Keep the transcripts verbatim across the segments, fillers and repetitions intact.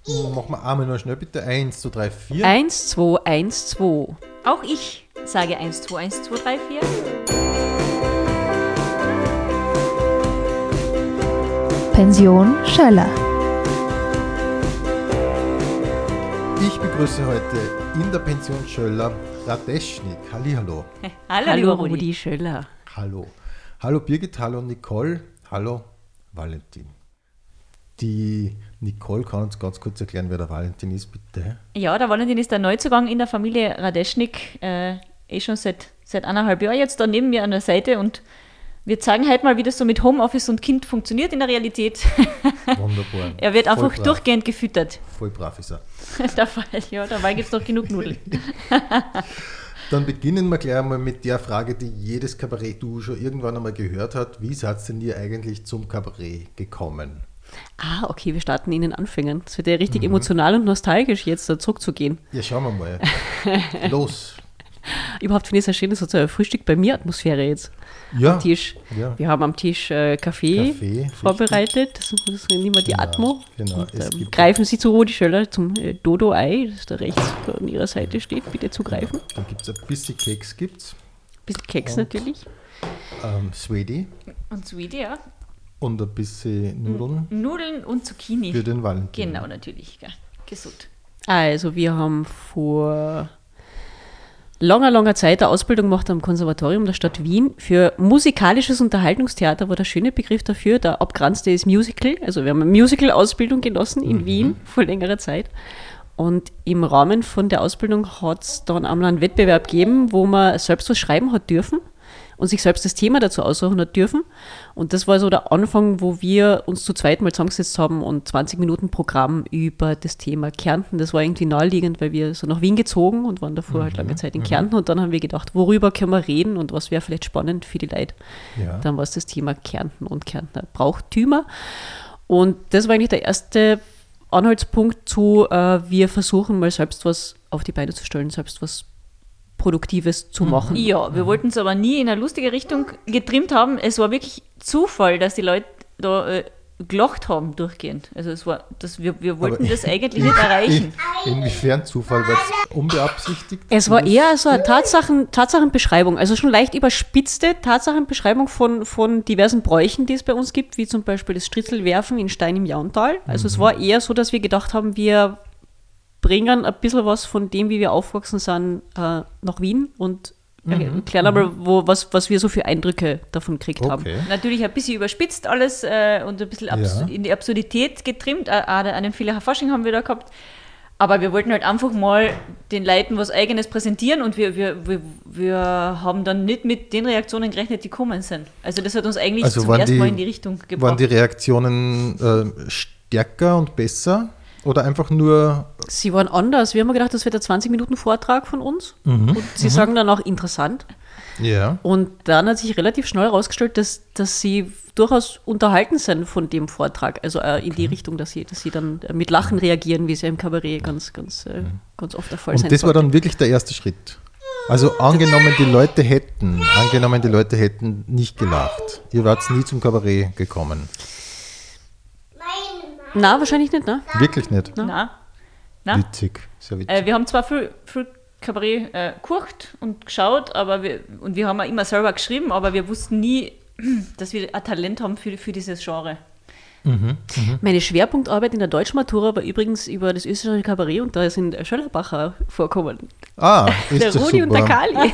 Machen wir einmal noch schnell bitte. Eins, zwei, drei, vier. Eins, zwei, eins, zwei. Auch ich sage eins, zwei, eins, zwei, drei, vier. Pension Schöller. Ich begrüße heute in der Pension Schöller Radeschnik. Hallihallo. Hallo, Hallo, Rudi. Rudi Schöller. Hallo. Hallo Birgit, hallo Nicole, hallo Valentin. Die Nicole kann uns ganz kurz erklären, wer der Valentin ist, bitte. Ja, der Valentin ist der Neuzugang in der Familie Radeschnik, äh, eh schon seit, seit eineinhalb Jahren jetzt da neben mir an der Seite, und wir zeigen heute mal, wie das so mit Homeoffice und Kind funktioniert in der Realität. Wunderbar. Er wird einfach Voll brav. durchgehend gefüttert. Voll brav ist er. dabei, ja, dabei gibt es noch genug Nudeln. Dann beginnen wir gleich einmal mit der Frage, die jedes Kabarett-Du schon irgendwann einmal gehört hat. Wie seid denn ihr eigentlich zum Kabarett gekommen? Ah, okay, wir starten in den Anfängen. Es wird ja richtig mhm. emotional und nostalgisch, jetzt da zurückzugehen. Ja, schauen wir mal. Los. Überhaupt finde ich es sehr schön, das ist so eine Frühstück-bei-mir-Atmosphäre jetzt Ja. am Tisch. Ja. Wir haben am Tisch äh, Kaffee, Kaffee, vorbereitet. Das ist immer die Genau, Atmo. genau. Und, Es ähm, gibt- greifen Sie zu Rudi Schöller zum äh, Dodo-Ei, das da rechts an Ihrer Seite steht. Bitte zugreifen. Dann gibt es ein bisschen Keks, gibt's. Bisschen Keks Und? natürlich. Ähm, Swedi Und Sweetie, ja. und ein bisschen Nudeln Nudeln und Zucchini. für den Valentin. Genau, natürlich. Gell. Gesund. Also wir haben vor langer, langer Zeit eine Ausbildung gemacht am Konservatorium der Stadt Wien für musikalisches Unterhaltungstheater, war der schöne Begriff dafür. Der abgrenzte ist Musical. Also wir haben eine Musical-Ausbildung genossen in Mhm. Wien vor längerer Zeit. Und im Rahmen von der Ausbildung hat es dann einmal einen Wettbewerb gegeben, wo man selbst was schreiben hat dürfen und sich selbst das Thema dazu aussuchen hat dürfen. Und das war so der Anfang, wo wir uns zu zweit mal zusammengesetzt haben und zwanzig Minuten Programm über das Thema Kärnten. Das war irgendwie naheliegend, weil wir so nach Wien gezogen und waren davor halt lange Zeit in Kärnten. Und dann haben wir gedacht, worüber können wir reden und was wäre vielleicht spannend für die Leute. Ja. Dann war es das Thema Kärnten und Kärntner Brauchtümer. Und das war eigentlich der erste Anhaltspunkt zu, äh, wir versuchen mal selbst was auf die Beine zu stellen, selbst was Produktives zu machen. Ja, wir wollten es aber nie in eine lustige Richtung getrimmt haben. Es war wirklich Zufall, dass die Leute da äh, gelacht haben durchgehend. Also es war, das, wir, wir wollten Aber das eigentlich nicht erreichen. In, inwiefern Zufall? War es unbeabsichtigt? Es war eher so eine Tatsachen, Tatsachenbeschreibung, also schon leicht überspitzte Tatsachenbeschreibung von, von diversen Bräuchen, die es bei uns gibt, wie zum Beispiel das Stritzelwerfen in Stein im Jauntal. Also es war eher so, dass wir gedacht haben, wir bringen ein bisschen was von dem, wie wir aufgewachsen sind, äh, nach Wien und mhm. erklären einmal, wo, was, was wir so für Eindrücke davon gekriegt haben. Okay. Natürlich ein bisschen überspitzt alles äh, und ein bisschen abs- Ja. in die Absurdität getrimmt. Äh, auch einen Fehler Fasching haben wir da gehabt. Aber wir wollten halt einfach mal den Leuten was Eigenes präsentieren, und wir, wir, wir, wir haben dann nicht mit den Reaktionen gerechnet, die kommen sind. Also das hat uns eigentlich Also zum waren ersten die- Mal in die Richtung Waren gebracht. die Reaktionen äh, stärker und besser? Oder einfach nur. Sie waren anders. Wir haben gedacht, das wird ein zwanzig Minuten Vortrag von uns Mhm. und sie sagen dann auch interessant. Ja. Und dann hat sich relativ schnell herausgestellt, dass, dass sie durchaus unterhalten sind von dem Vortrag. Also äh, in die Richtung, dass sie, dass sie dann äh, mit Lachen reagieren, wie es ja im Kabarett ganz, ganz, äh, ganz oft der Fall sein Und das war sollte. dann wirklich der erste Schritt. Also angenommen, die Leute hätten, angenommen, die Leute hätten nicht gelacht. Ihr wart nie zum Kabarett gekommen. Na, wahrscheinlich nicht, ne? Wirklich nicht. Nein. Nein. Witzig. Sehr witzig. Äh, wir haben zwar viel, viel Kabarett äh, gekocht und geschaut, aber wir, und wir haben auch immer selber geschrieben, aber wir wussten nie, dass wir ein Talent haben für, für dieses Genre. Meine Schwerpunktarbeit in der Deutschmatura war übrigens über das österreichische Kabarett und da sind Schöllerbacher vorkommen. Ah, ist Der das Rudi super. und der Kali.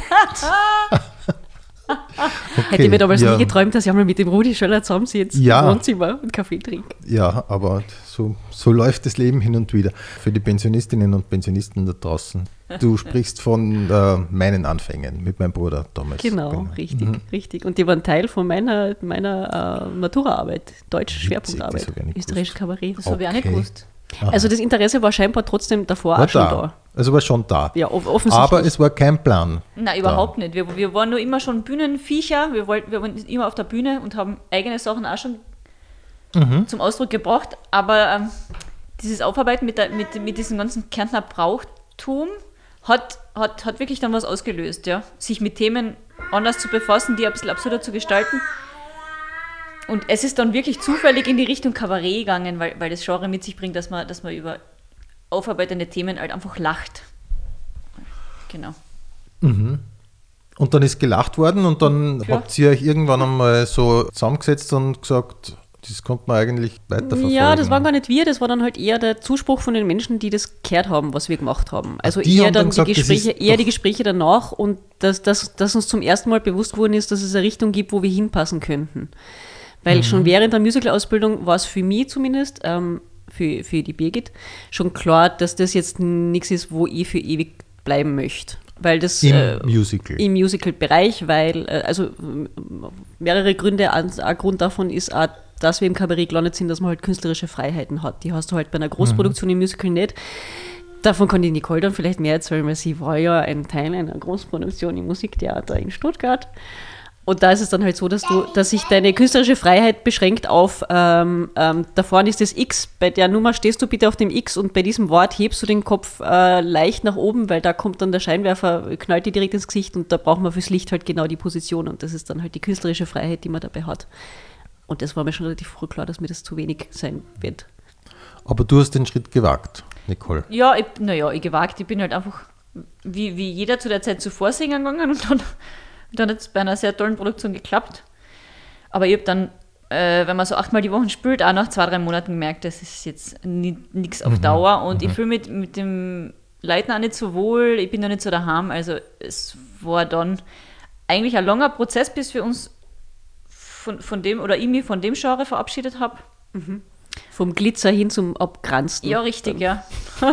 Hätte mir damals ja. nie geträumt, dass ich einmal mit dem Rudi Schöller zusammensitze Ja. im Wohnzimmer und Kaffee trinke. Ja, aber so, so läuft das Leben hin und wieder. Für die Pensionistinnen und Pensionisten da draußen. Du sprichst von äh, meinen Anfängen mit meinem Bruder damals. Genau, richtig, richtig. Und die waren Teil von meiner, meiner äh, Maturaarbeit, Deutsch-Schwerpunktarbeit, das hab ich nicht österreichisches Kabarett. Das habe ich auch nicht Okay. gewusst. Also das Interesse war scheinbar trotzdem davor War auch schon da. da. Also war schon da. Ja, off- offensichtlich. Aber es war kein Plan. Nein, überhaupt nicht. Wir, wir waren nur immer schon Bühnenviecher. Wir, wollten, wir waren immer auf der Bühne und haben eigene Sachen auch schon zum Ausdruck gebracht. Aber ähm, dieses Aufarbeiten mit, der, mit, mit diesem ganzen Kärntner Brauchtum hat, hat, hat wirklich dann was ausgelöst. Ja? Sich mit Themen anders zu befassen, die ein bisschen absurder zu gestalten. Und es ist dann wirklich zufällig in die Richtung Kabarett gegangen, weil, weil das Genre mit sich bringt, dass man, dass man über aufarbeitende Themen halt einfach lacht. Genau. Mhm. Und dann ist gelacht worden und dann Ja. habt ihr euch irgendwann einmal so zusammengesetzt und gesagt, das konnte man eigentlich weiterverfolgen. Ja, das waren gar nicht wir, das war dann halt eher der Zuspruch von den Menschen, die das gehört haben, was wir gemacht haben. Also die eher haben dann dann gesagt, die das Gespräche, ist eher doch- die Gespräche danach und dass, dass, dass uns zum ersten Mal bewusst worden ist, dass es eine Richtung gibt, wo wir hinpassen könnten. Weil Mhm. schon während der Musical-Ausbildung war es für mich zumindest, ähm, für, für die Birgit, schon klar, dass das jetzt nichts ist, wo ich für ewig bleiben möchte. Weil das Im äh, Musical. im Musical-Bereich, weil, äh, also m- mehrere Gründe, ein, ein Grund davon ist auch, dass wir im Kabarett gelandet sind, dass man halt künstlerische Freiheiten hat. Die hast du halt bei einer Großproduktion im Musical nicht. Davon kann die Nicole dann vielleicht mehr erzählen, weil sie war ja ein Teil einer Großproduktion im Musiktheater in Stuttgart. Und da ist es dann halt so, dass du, dass sich deine künstlerische Freiheit beschränkt auf, ähm, ähm, da vorne ist das X, bei der Nummer stehst du bitte auf dem X und bei diesem Wort hebst du den Kopf äh, leicht nach oben, weil da kommt dann der Scheinwerfer, knallt dir direkt ins Gesicht und da braucht man fürs Licht halt genau die Position und das ist dann halt die künstlerische Freiheit, die man dabei hat. Und das war mir schon relativ früh klar, dass mir das zu wenig sein wird. Aber du hast den Schritt gewagt, Nicole. Ja, ich, naja, ich gewagt. Ich bin halt einfach wie, wie jeder zu der Zeit zuvor singen gegangen und dann, dann hat es bei einer sehr tollen Produktion geklappt. Aber ich habe dann, äh, wenn man so achtmal die Woche spielt, auch nach zwei, drei Monaten gemerkt, das ist jetzt nichts auf Dauer und ich fühle mich mit, mit dem Leuten auch nicht so wohl, ich bin da nicht so daheim. Also es war dann eigentlich ein langer Prozess, bis wir uns von, von dem, oder ich mich von dem Genre verabschiedet habe. Vom Glitzer hin zum Abgranzen. Ja, richtig, ja.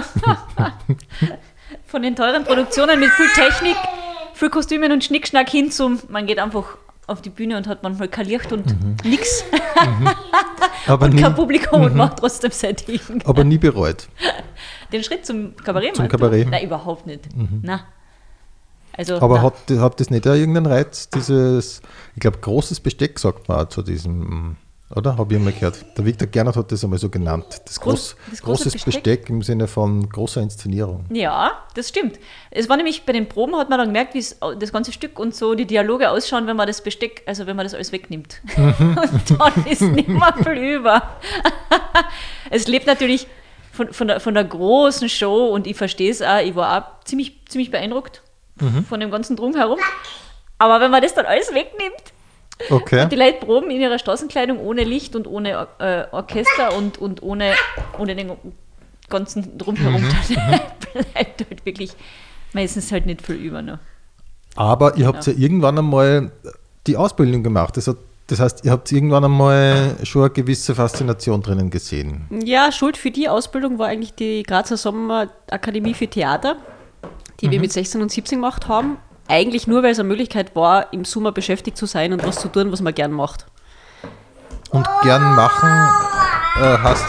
Von den teuren Produktionen mit viel Technik, viel Kostümen und Schnickschnack hin zum, man geht einfach auf die Bühne und hat manchmal kein Licht und nix Aber, und nie, kein Publikum und macht trotzdem sein Ding. aber nie bereut. Den Schritt zum Kabarett Zum meinst du? Kabarett. Nein, überhaupt nicht. Na. Also, Aber na. hat, hat das nicht auch irgendeinen Reiz, dieses, ich glaube, großes Besteck sagt man auch zu diesem, oder? Habe ich einmal gehört. Der Victor Gernot hat das einmal so genannt. Das, Groß- groß, das große großes Besteck? Besteck. im Sinne von großer Inszenierung. Ja, das stimmt. Es war nämlich bei den Proben, hat man dann gemerkt, wie es das ganze Stück und so die Dialoge ausschauen, wenn man das Besteck, also wenn man das alles wegnimmt. Und dann ist nicht mehr viel über. Es lebt natürlich von, von, der, von der großen Show und ich verstehe es auch, ich war auch ziemlich, ziemlich beeindruckt von dem ganzen Drumherum. Aber wenn man das dann alles wegnimmt, Okay. die Leute proben in ihrer Straßenkleidung ohne Licht und ohne äh, Orchester und, und ohne, ohne den ganzen Drumherum, dann bleibt halt wirklich meistens halt nicht viel über. Ne? Aber ihr habt ja irgendwann einmal die Ausbildung gemacht. Das, hat, das heißt, ihr habt irgendwann einmal schon eine gewisse Faszination drinnen gesehen. Ja, Schuld für die Ausbildung war eigentlich die Grazer Sommerakademie für Theater, die wir mit sechzehn und siebzehn gemacht haben. Eigentlich nur, weil es eine Möglichkeit war, im Sommer beschäftigt zu sein und was zu tun, was man gern macht. Und gern machen äh, hast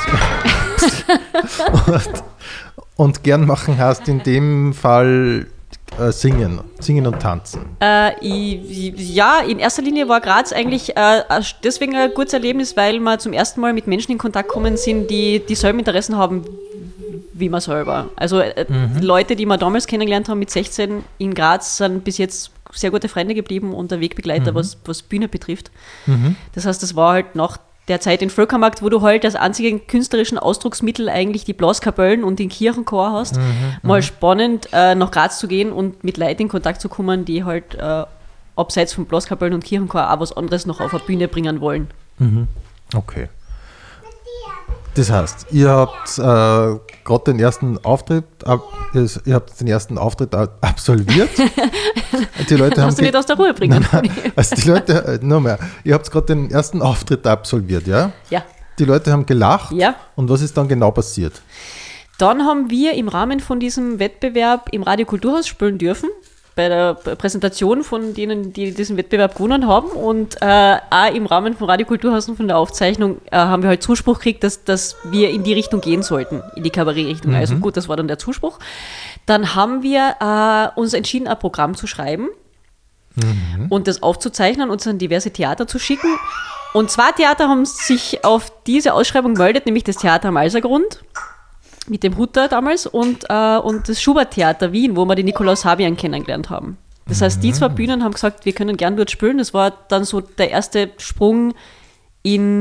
und, und gern machen hast in dem Fall äh, singen, singen und tanzen. Äh, ich, ja, in erster Linie war Graz eigentlich äh, deswegen ein gutes Erlebnis, weil wir zum ersten Mal mit Menschen in Kontakt gekommen sind, die dieselben Interessen haben wie man selber. Also äh, die Leute, die wir damals kennengelernt haben mit sechzehn in Graz, sind bis jetzt sehr gute Freunde geblieben und der Wegbegleiter, was, was Bühne betrifft. Das heißt, das war halt nach der Zeit in Völkermarkt, wo du halt als einzigen künstlerischen Ausdrucksmittel eigentlich die Blaskapellen und den Kirchenchor hast, Mhm, mal spannend äh, nach Graz zu gehen und mit Leuten in Kontakt zu kommen, die halt äh, abseits von Blaskapellen und Kirchenchor auch was anderes noch auf eine Bühne bringen wollen. Okay. Das heißt, ihr habt äh, gerade den ersten Auftritt, ab, ihr habt den ersten Auftritt a- absolviert. Die Leute haben Hast du ge- nicht aus der Ruhe bringen. Also die Leute, äh, noch mehr, ihr habt gerade den ersten Auftritt absolviert, ja? Ja. Die Leute haben gelacht. Ja. Und was ist dann genau passiert? Dann haben wir im Rahmen von diesem Wettbewerb im Radio Kulturhaus spielen dürfen, bei der Präsentation von denen, die diesen Wettbewerb gewonnen haben. Und äh, auch im Rahmen von Radio Kulturhaus und von der Aufzeichnung äh, haben wir halt Zuspruch gekriegt, dass, dass wir in die Richtung gehen sollten, in die Kabarett-Richtung. Also gut, das war dann der Zuspruch. Dann haben wir äh, uns entschieden, ein Programm zu schreiben und das aufzuzeichnen und an diverse Theater zu schicken. Und zwei Theater haben sich auf diese Ausschreibung gemeldet, nämlich das Theater am Alsergrund mit dem Hutter damals und, äh, und das Schubert-Theater Wien, wo wir den Nikolaus Habian kennengelernt haben. Das heißt, die zwei Bühnen haben gesagt, wir können gern dort spielen. Das war dann so der erste Sprung in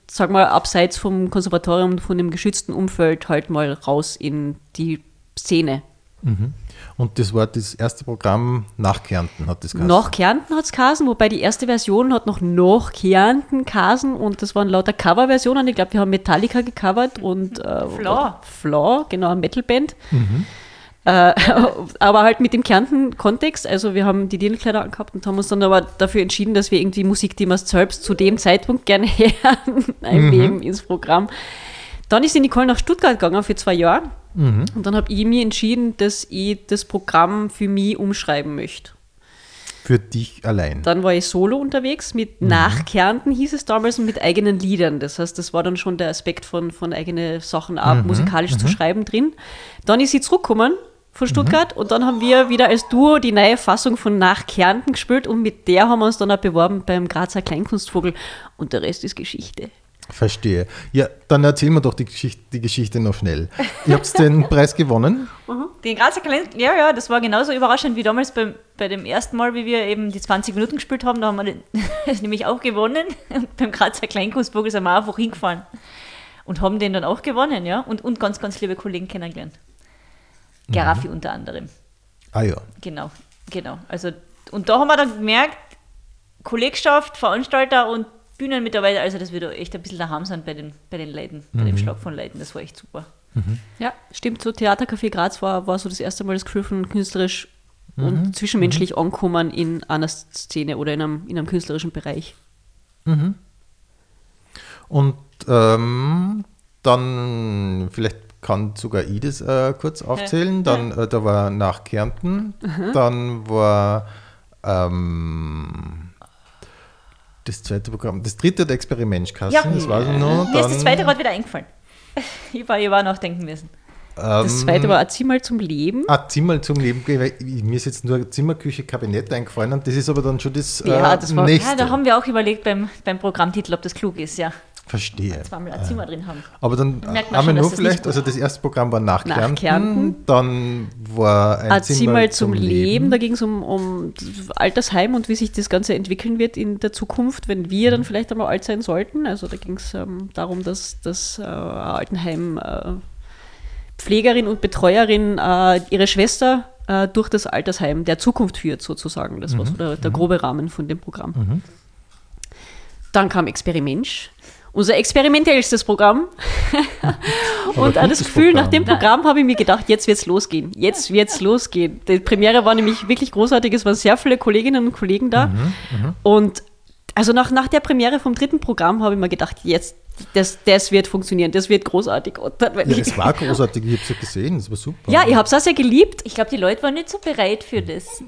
sag mal, abseits vom Konservatorium, von dem geschützten Umfeld halt mal raus in die Szene. Mhm. Und das war das erste Programm nach Kärnten, hat das geheißen? Nach Kärnten hat es geheißen, wobei die erste Version hat noch nach Kärnten geheißen und das waren lauter Coverversionen. Ich glaube, wir haben Metallica gecovert und äh, Flaw. Flaw, genau, eine Metalband. Mhm. Äh, aber halt mit dem Kärnten-Kontext. Also wir haben die Dirndlkleider angehabt und haben uns dann aber dafür entschieden, dass wir irgendwie Musik, die wir selbst zu dem Zeitpunkt gerne hören, einnehmen mhm. ins Programm. Dann ist die Nicole nach Stuttgart gegangen für zwei Jahre. Mhm. Und dann habe ich mir entschieden, dass ich das Programm für mich umschreiben möchte. Für dich allein? Dann war ich solo unterwegs mit mhm. Nach Kärnten, hieß es damals, und mit eigenen Liedern. Das heißt, das war dann schon der Aspekt von, von eigene Sachen auch mhm. musikalisch mhm. zu schreiben drin. Dann ist sie zurückgekommen von Stuttgart mhm. und dann haben wir wieder als Duo die neue Fassung von Nach Kärnten gespielt und mit der haben wir uns dann auch beworben beim Grazer Kleinkunstvogel und der Rest ist Geschichte. Verstehe. Ja, dann erzählen wir doch die Geschichte, die Geschichte noch schnell. Ihr habt den Preis gewonnen? Mhm. Den Grazer Kalender, ja, ja, das war genauso überraschend wie damals bei, bei dem ersten Mal, wie wir eben die zwanzig Minuten gespielt haben. Da haben wir den, das nämlich auch gewonnen. Und beim Grazer Kleinkunstvogel sind wir einfach hingefahren und haben den dann auch gewonnen, ja. Und, und ganz, ganz liebe Kollegen kennengelernt. Garafi mhm. unter anderem. Ah ja. Genau, genau. Also, und da haben wir dann gemerkt, Kollegschaft, Veranstalter und Bühnenmitarbeiter, also dass wir da echt ein bisschen daheim sind bei den, bei den Leuten, bei mhm. dem Schlag von Leuten, das war echt super. Mhm. Ja, stimmt, so Theatercafé Graz war, war so das erste Mal das Gefühl von künstlerisch mhm. und zwischenmenschlich mhm. ankommen in einer Szene oder in einem, in einem künstlerischen Bereich. Mhm. Und ähm, dann, vielleicht kann sogar ich das äh, kurz aufzählen, dann äh, da war Nach Kärnten, mhm. dann war ähm, das zweite Programm, das dritte der Experimentkasse, ja. das weiß ich noch. Mir ist das zweite gerade wieder eingefallen. Ich war, ich war nachdenken müssen. Ähm, das zweite war ein Zimmer zum Leben. Ein Zimmer zum Leben, mir ist jetzt nur Zimmerküche, Kabinett eingefallen und das ist aber dann schon das, ja, äh, das war, nächste. Ja, da haben wir auch überlegt beim, beim Programmtitel, ob das klug ist, ja. Verstehe. Zweimal ein Zimmer drin haben. Aber dann haben wir nur vielleicht, also das erste Programm war nach, nach Kärnten, Kärnten, dann war ein, ein Zimmer, Zimmer zum, zum Leben. Leben. Da ging es um, um Altersheim und wie sich das Ganze entwickeln wird in der Zukunft, wenn wir dann vielleicht einmal alt sein sollten. Also da ging es ähm, darum, dass das äh, Altenheim äh, Pflegerin und Betreuerin äh, ihre Schwester äh, durch das Altersheim der Zukunft führt sozusagen. Das mhm. war so der, der grobe Rahmen von dem Programm. Mhm. Dann kam Experiment. Unser experimentellstes Programm. Und an das Gefühl, Programm. Nach dem Programm habe ich mir gedacht, jetzt wird es losgehen. Jetzt wird es losgehen. Die Premiere war nämlich wirklich großartig. Es waren sehr viele Kolleginnen und Kollegen da. Mhm, und also nach, nach der Premiere vom dritten Programm habe ich mir gedacht, jetzt, das, das wird funktionieren, das wird großartig. Und dann, ja, es war großartig, ich habe es ja gesehen, es war super. Ja, ich habe es auch sehr geliebt. Ich glaube, die Leute waren nicht so bereit für das.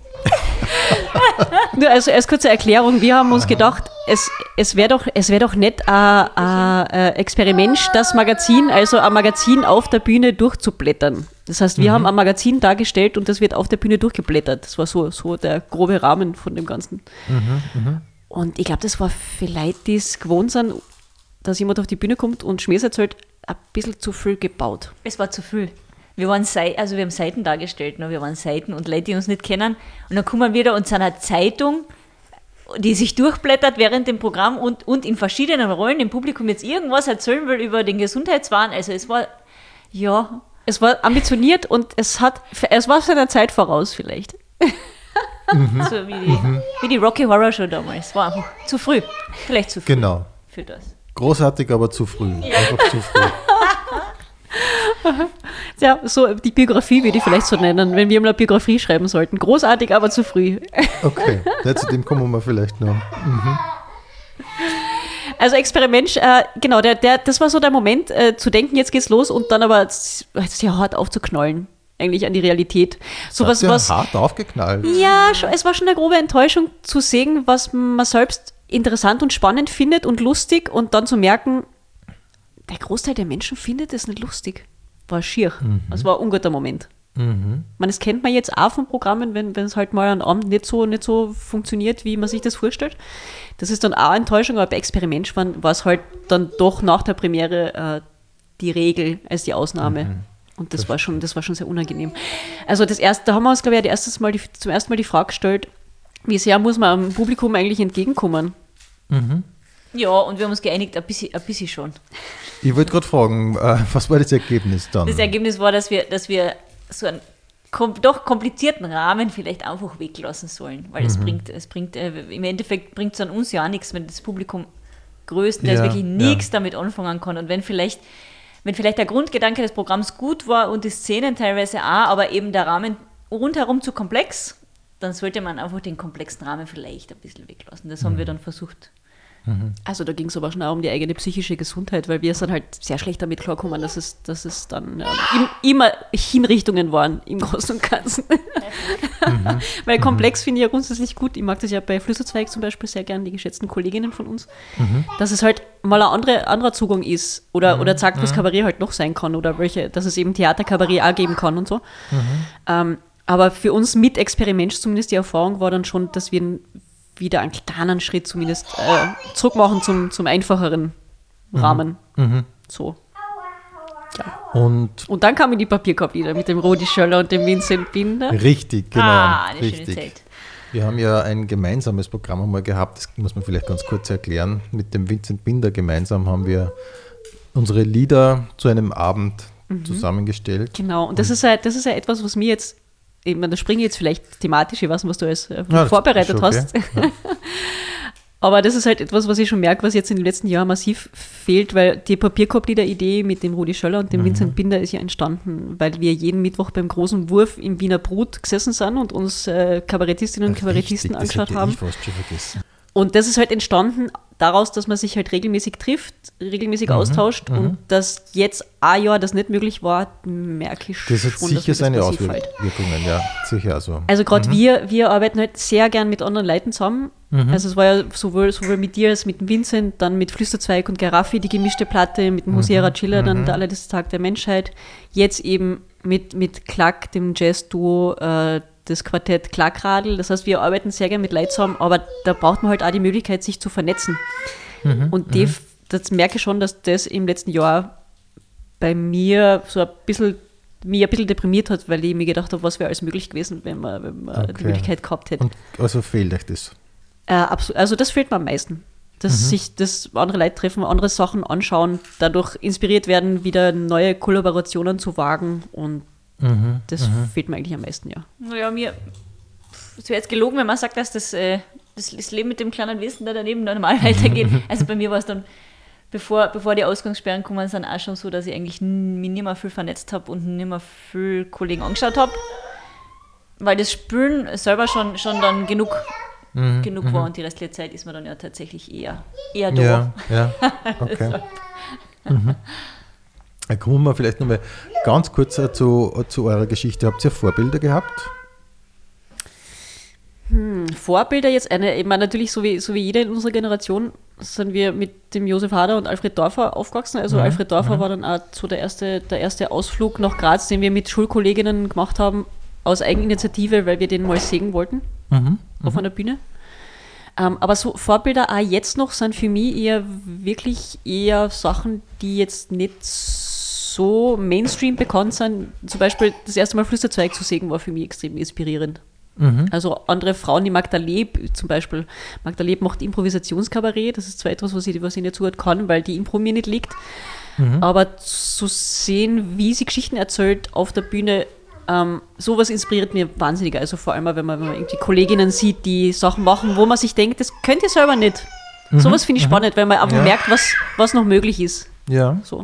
Nur also als kurze Erklärung, wir haben uns gedacht, es, es wäre doch, es wär doch nicht ein Experiment, das Magazin, also ein Magazin auf der Bühne durchzublättern. Das heißt, wir mhm. haben ein Magazin dargestellt und das wird auf der Bühne durchgeblättert. Das war so, so der grobe Rahmen von dem Ganzen. Mhm, mh. Und ich glaube, das war für Leute, die es gewohnt sind, dass jemand auf die Bühne kommt und Schmähs erzählt, ein bisschen zu viel gebaut. Es war zu viel. Wir waren Sei- also wir haben Seiten dargestellt, ne? Wir waren Seiten und Leute, die uns nicht kennen. Und dann kommen wir da und sind eine Zeitung, die sich durchblättert während dem Programm und, und in verschiedenen Rollen im Publikum jetzt irgendwas erzählen will über den Gesundheitswahn. Also es war, ja... Es war ambitioniert und es hat, es war seiner Zeit voraus vielleicht. Mhm. So wie die, mhm. wie die Rocky Horror Show damals. War einfach zu früh. Vielleicht zu früh. Genau. Für das. Großartig, aber zu früh. Ja. Einfach zu früh. Ja, so die Biografie würde ich vielleicht so nennen, wenn wir mal eine Biografie schreiben sollten. Großartig, aber zu früh. Okay, ja, zu dem kommen wir vielleicht noch. Mhm. Also Experiment, äh, genau, der, der, das war so der Moment, äh, zu denken, jetzt geht's los und dann aber sehr hart aufzuknallen, eigentlich an die Realität. So was, ja was hart aufgeknallt. Ja, schon, es war schon eine grobe Enttäuschung zu sehen, was man selbst interessant und spannend findet und lustig und dann zu merken, der Großteil der Menschen findet es nicht lustig. War schier. Mhm. Das war ein unguter Moment. Mhm. Man, das kennt man jetzt auch von Programmen, wenn, wenn es halt mal an Abend nicht so, nicht so funktioniert, wie man sich das vorstellt. Das ist dann auch eine Enttäuschung, aber bei Experiment war es halt dann doch nach der Premiere äh, die Regel als die Ausnahme. Mhm. Und das war, schon, das war schon sehr unangenehm. Also das erste, da haben wir uns, glaube ich, das erstes Mal die, zum ersten Mal die Frage gestellt, wie sehr muss man am Publikum eigentlich entgegenkommen? Mhm. Ja, und wir haben uns geeinigt, ein bisschen, ein bisschen schon. Ich wollte gerade fragen, äh, was war das Ergebnis dann? Das Ergebnis war, dass wir, dass wir so einen kom- doch komplizierten Rahmen vielleicht einfach weglassen sollen, weil es bringt, es bringt, äh, im Endeffekt bringt es an uns ja auch nichts, wenn das Publikum größtenteils Ja, wirklich ja. nichts damit anfangen kann. Und wenn vielleicht, wenn vielleicht der Grundgedanke des Programms gut war und die Szenen teilweise auch, aber eben der Rahmen rundherum zu komplex, dann sollte man einfach den komplexen Rahmen vielleicht ein bisschen weglassen. Das haben wir dann versucht. Also da ging es aber schon auch um die eigene psychische Gesundheit, weil wir sind halt sehr schlecht damit klarkommen, dass es, dass es dann ähm, im, immer Hinrichtungen waren im Großen und Ganzen. Mhm. Weil komplex finde ich ja grundsätzlich gut. Ich mag das ja bei Flüsterzweig zum Beispiel sehr gern, die geschätzten Kolleginnen von uns, Mhm. dass es halt mal ein andere, anderer Zugang ist oder, oder zeigt, was Kabarett halt noch sein kann oder welche, dass es eben Theaterkabarett auch geben kann und so. Ähm, aber für uns mit Experiment zumindest die Erfahrung war dann schon, dass wir wieder einen kleinen Schritt zumindest äh, zurück machen zum, zum einfacheren Rahmen. Mhm. So. Und Und dann kamen die Papierkorblieder mit dem Rudi Schöller und dem Vincent Binder. richtig, genau. ah, eine richtig. schöne Zeit. Wir haben ja ein gemeinsames Programm einmal gehabt, das muss man vielleicht ganz kurz erklären. Mit dem Vincent Binder gemeinsam haben wir unsere Lieder zu einem Abend zusammengestellt. Genau, und das ist ja, das ist ja etwas, was mir jetzt, eben, da springe ich jetzt vielleicht thematisch, ich weiß nicht, was du alles äh, Ja, das vorbereitet ist okay. hast. Aber das ist halt etwas, was ich schon merke, was jetzt in den letzten Jahren massiv fehlt, weil die Papierkorblieder-Idee mit dem Rudi Schöller und dem Mhm. Vincent Binder ist ja entstanden, weil wir jeden Mittwoch beim großen Wurf im Wiener Brut gesessen sind und uns äh, Kabarettistinnen und Kabarettisten Richtig, das angeschaut hätte haben. ich fast schon vergessen. Und das ist halt entstanden daraus, dass man sich halt regelmäßig trifft, regelmäßig Mhm, austauscht und dass jetzt ein Jahr das nicht möglich war, merke ich Das hat schon, sicher dass mir seine das massiv fällt. Auswirkungen, ja, sicher. Also. Also gerade wir, wir arbeiten halt sehr gern mit anderen Leuten zusammen. Also es war ja sowohl, sowohl mit dir als mit dem Vincent, dann mit Flüsterzweig und Garaffi die gemischte Platte, mit dem Hosea Racilla, dann der Allerletzte Tag der Menschheit. Jetzt eben mit, mit Klack, dem Jazz-Duo, äh, das Quartett Klackradl. Das heißt, wir arbeiten sehr gern mit Leuten zusammen, aber da braucht man halt auch die Möglichkeit, sich zu vernetzen. Und die, das merke ich schon, dass das im letzten Jahr bei mir so ein bisschen mich ein bisschen deprimiert hat, weil ich mir gedacht habe, was wäre alles möglich gewesen, wenn man, wenn man die Okay. Möglichkeit gehabt hätte. Und also fehlt euch das? Äh, absolut, also das fehlt mir am meisten. Dass sich das andere Leute treffen, andere Sachen anschauen, dadurch inspiriert werden, wieder neue Kollaborationen zu wagen und das fehlt mir eigentlich am meisten, ja. Naja, mir, es wäre jetzt gelogen, wenn man sagt, dass das, äh, das, das Leben mit dem kleinen Wesen da daneben normal weitergeht. Also bei mir war es dann, bevor, bevor die Ausgangssperren kommen, sind auch schon so, dass ich eigentlich n- mich nicht mehr viel vernetzt habe und nicht mehr viel Kollegen angeschaut habe, weil das Spülen selber schon, schon dann genug, genug war und die restliche Zeit ist man dann ja tatsächlich eher, eher da. Ja, ja, okay. mhm. Dann kommen wir vielleicht nochmal ganz kurz äh, zu, zu eurer Geschichte. Habt ihr Vorbilder gehabt? Vorbilder jetzt, eine, ich meine natürlich, so wie, so wie jeder in unserer Generation, sind wir mit dem Josef Hader und Alfred Dorfer aufgewachsen. Also Mhm. Alfred Dorfer war dann auch so der erste, der erste Ausflug nach Graz, den wir mit Schulkolleginnen gemacht haben, aus Eigeninitiative, weil wir den mal sehen wollten Mhm. auf einer Bühne. Ähm, aber so Vorbilder auch jetzt noch sind für mich eher wirklich eher Sachen, die jetzt nicht so Mainstream bekannt sind. Zum Beispiel das erste Mal Flüsterzweig zu sehen war für mich extrem inspirierend. Mhm. Also andere Frauen, die Magda Leb zum Beispiel. Magda Leb macht Improvisationskabarett. Das ist zwar etwas, was ich, was ich nicht so gut kann, weil die Impro mir nicht liegt. Aber zu sehen, wie sie Geschichten erzählt auf der Bühne, ähm, sowas inspiriert mir wahnsinnig. Also vor allem, wenn man, wenn man irgendwie Kolleginnen sieht, die Sachen machen, wo man sich denkt, das könnt ihr selber nicht. Sowas finde ich spannend, weil man einfach Ja. merkt, was, was noch möglich ist. Ja. So.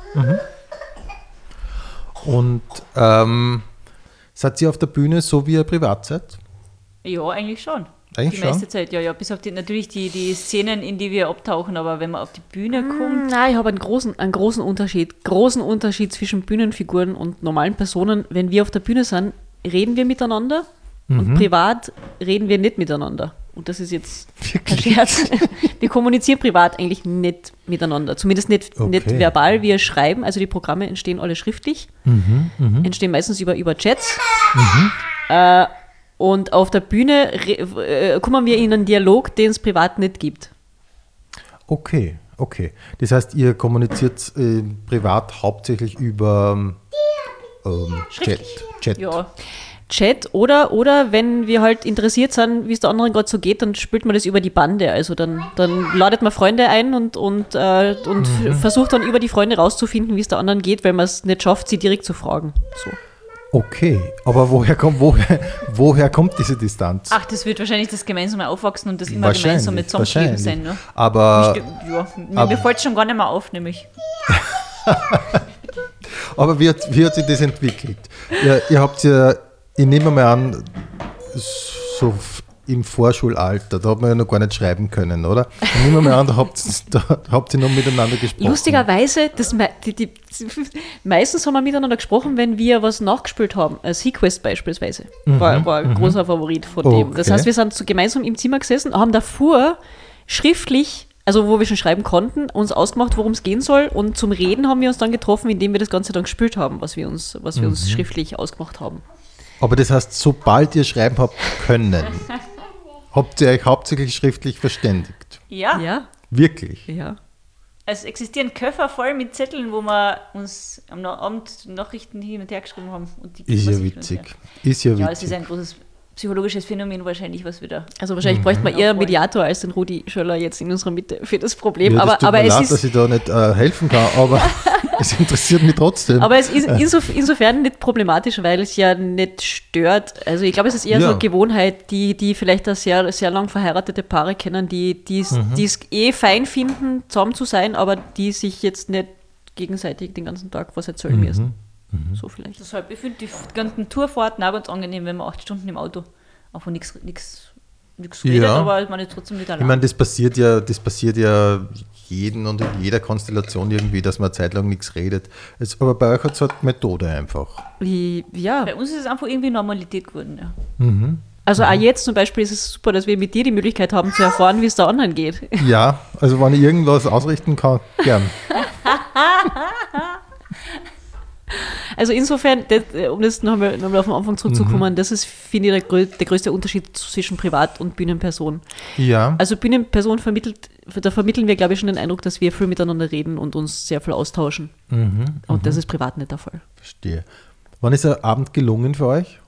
Und ähm, seid ihr auf der Bühne so, wie ihr privat seid? Ja, eigentlich schon. Eigentlich die meiste schon? Zeit, ja, ja. Bis auf die, natürlich die, die Szenen, in die wir abtauchen, aber wenn man auf die Bühne kommt, Nein, ich habe einen großen, einen großen Unterschied. Großen Unterschied zwischen Bühnenfiguren und normalen Personen. Wenn wir auf der Bühne sind, reden wir miteinander und privat reden wir nicht miteinander. Und das ist jetzt kein Scherz. Wir kommunizieren privat eigentlich nicht miteinander. Zumindest nicht, nicht Okay. verbal. Wir schreiben, also die Programme entstehen alle schriftlich. Entstehen meistens über, über Chats. Äh, und auf der Bühne re- äh, kommen wir in einen Dialog, den es privat nicht gibt. Okay, okay. Das heißt, ihr kommuniziert äh, privat hauptsächlich über ähm, Chat. Chat. ja. Chat oder, oder wenn wir halt interessiert sind, wie es der anderen gerade so geht, dann spielt man das über die Bande. Also dann, dann ladet man Freunde ein und, und, äh, und Mhm. f- versucht dann über die Freunde rauszufinden, wie es der anderen geht, weil man es nicht schafft, sie direkt zu fragen. So. Okay, aber woher kommt, woher, woher kommt diese Distanz? Ach, das wird wahrscheinlich das gemeinsame Aufwachsen und das immer Wahrscheinlich, gemeinsame Zusammenleben wahrscheinlich. sein. Ne? Aber, Ich, ja, mir, aber- mir fällt schon gar nicht mehr auf, nämlich. aber wie, hat, wie hat sich das entwickelt? Ihr, ihr habt ja, ich nehme mal an, so f- im Vorschulalter, da hat man ja noch gar nicht schreiben können, oder? Ich nehme mal an, da habt, da habt ihr noch miteinander gesprochen. Lustigerweise, das, mei- die, die, meistens haben wir miteinander gesprochen, wenn wir was nachgespielt haben. Äh, Sequest beispielsweise war, war ein großer Favorit von dem. Das Okay. heißt, wir sind so gemeinsam im Zimmer gesessen, haben davor schriftlich, also wo wir schon schreiben konnten, uns ausgemacht, worum es gehen soll. Und zum Reden haben wir uns dann getroffen, indem wir das Ganze dann gespielt haben, was wir uns, was wir uns schriftlich ausgemacht haben. Aber das heißt, sobald ihr schreiben habt können, habt ihr euch hauptsächlich schriftlich verständigt. Ja, Ja, Wirklich. ja. es existieren Köffer voll mit Zetteln, wo wir uns am Na- Abend Nachrichten hin und her geschrieben haben. Und die Ist geben ja wir sich hin und witzig. her. Ist ja Ja, es ist witzig. ein großes psychologisches Phänomen wahrscheinlich, was wir da. Also wahrscheinlich bräuchte man eher einen Mediator als den Rudi Schöller jetzt in unserer Mitte für das Problem. Ja, das aber tut aber mir es leid, ist. dass ich da nicht äh, helfen kann, aber es interessiert mich trotzdem. Aber es ist insof insofern nicht problematisch, weil es ja nicht stört. Also ich glaube, es ist eher Ja. so eine Gewohnheit, die, die vielleicht da sehr, sehr lang verheiratete Paare kennen, die die es Mhm. die es eh fein finden, zusammen zu sein, aber die sich jetzt nicht gegenseitig den ganzen Tag was erzählen Mhm. müssen. So vielleicht. Deshalb, ich finde die ganzen Tourfahrten auch ganz angenehm, wenn man acht Stunden im Auto einfach nichts nichts nichts redet, Ja. aber man ist trotzdem nicht allein. Ich meine, das passiert ja, das passiert ja jeden und in jeder Konstellation irgendwie, dass man eine Zeit lang nichts redet. Es, aber bei euch hat es halt Methode einfach. Wie- Ja, Bei uns ist es einfach irgendwie Normalität geworden. Ja. also auch jetzt zum Beispiel ist es super, dass wir mit dir die Möglichkeit haben zu erfahren, wie es der anderen geht. Ja, also wenn ich irgendwas ausrichten kann, gern. Also insofern, das, äh, um das nochmal noch mal auf den Anfang zurückzukommen, das ist, finde ich, der, grö der größte Unterschied zwischen Privat- und Bühnenperson. Ja, Also Bühnenperson vermittelt, da vermitteln wir, glaube ich, schon den Eindruck, dass wir viel miteinander reden und uns sehr viel austauschen. Und das ist privat nicht der Fall. verstehe. Wann ist der Abend gelungen für euch?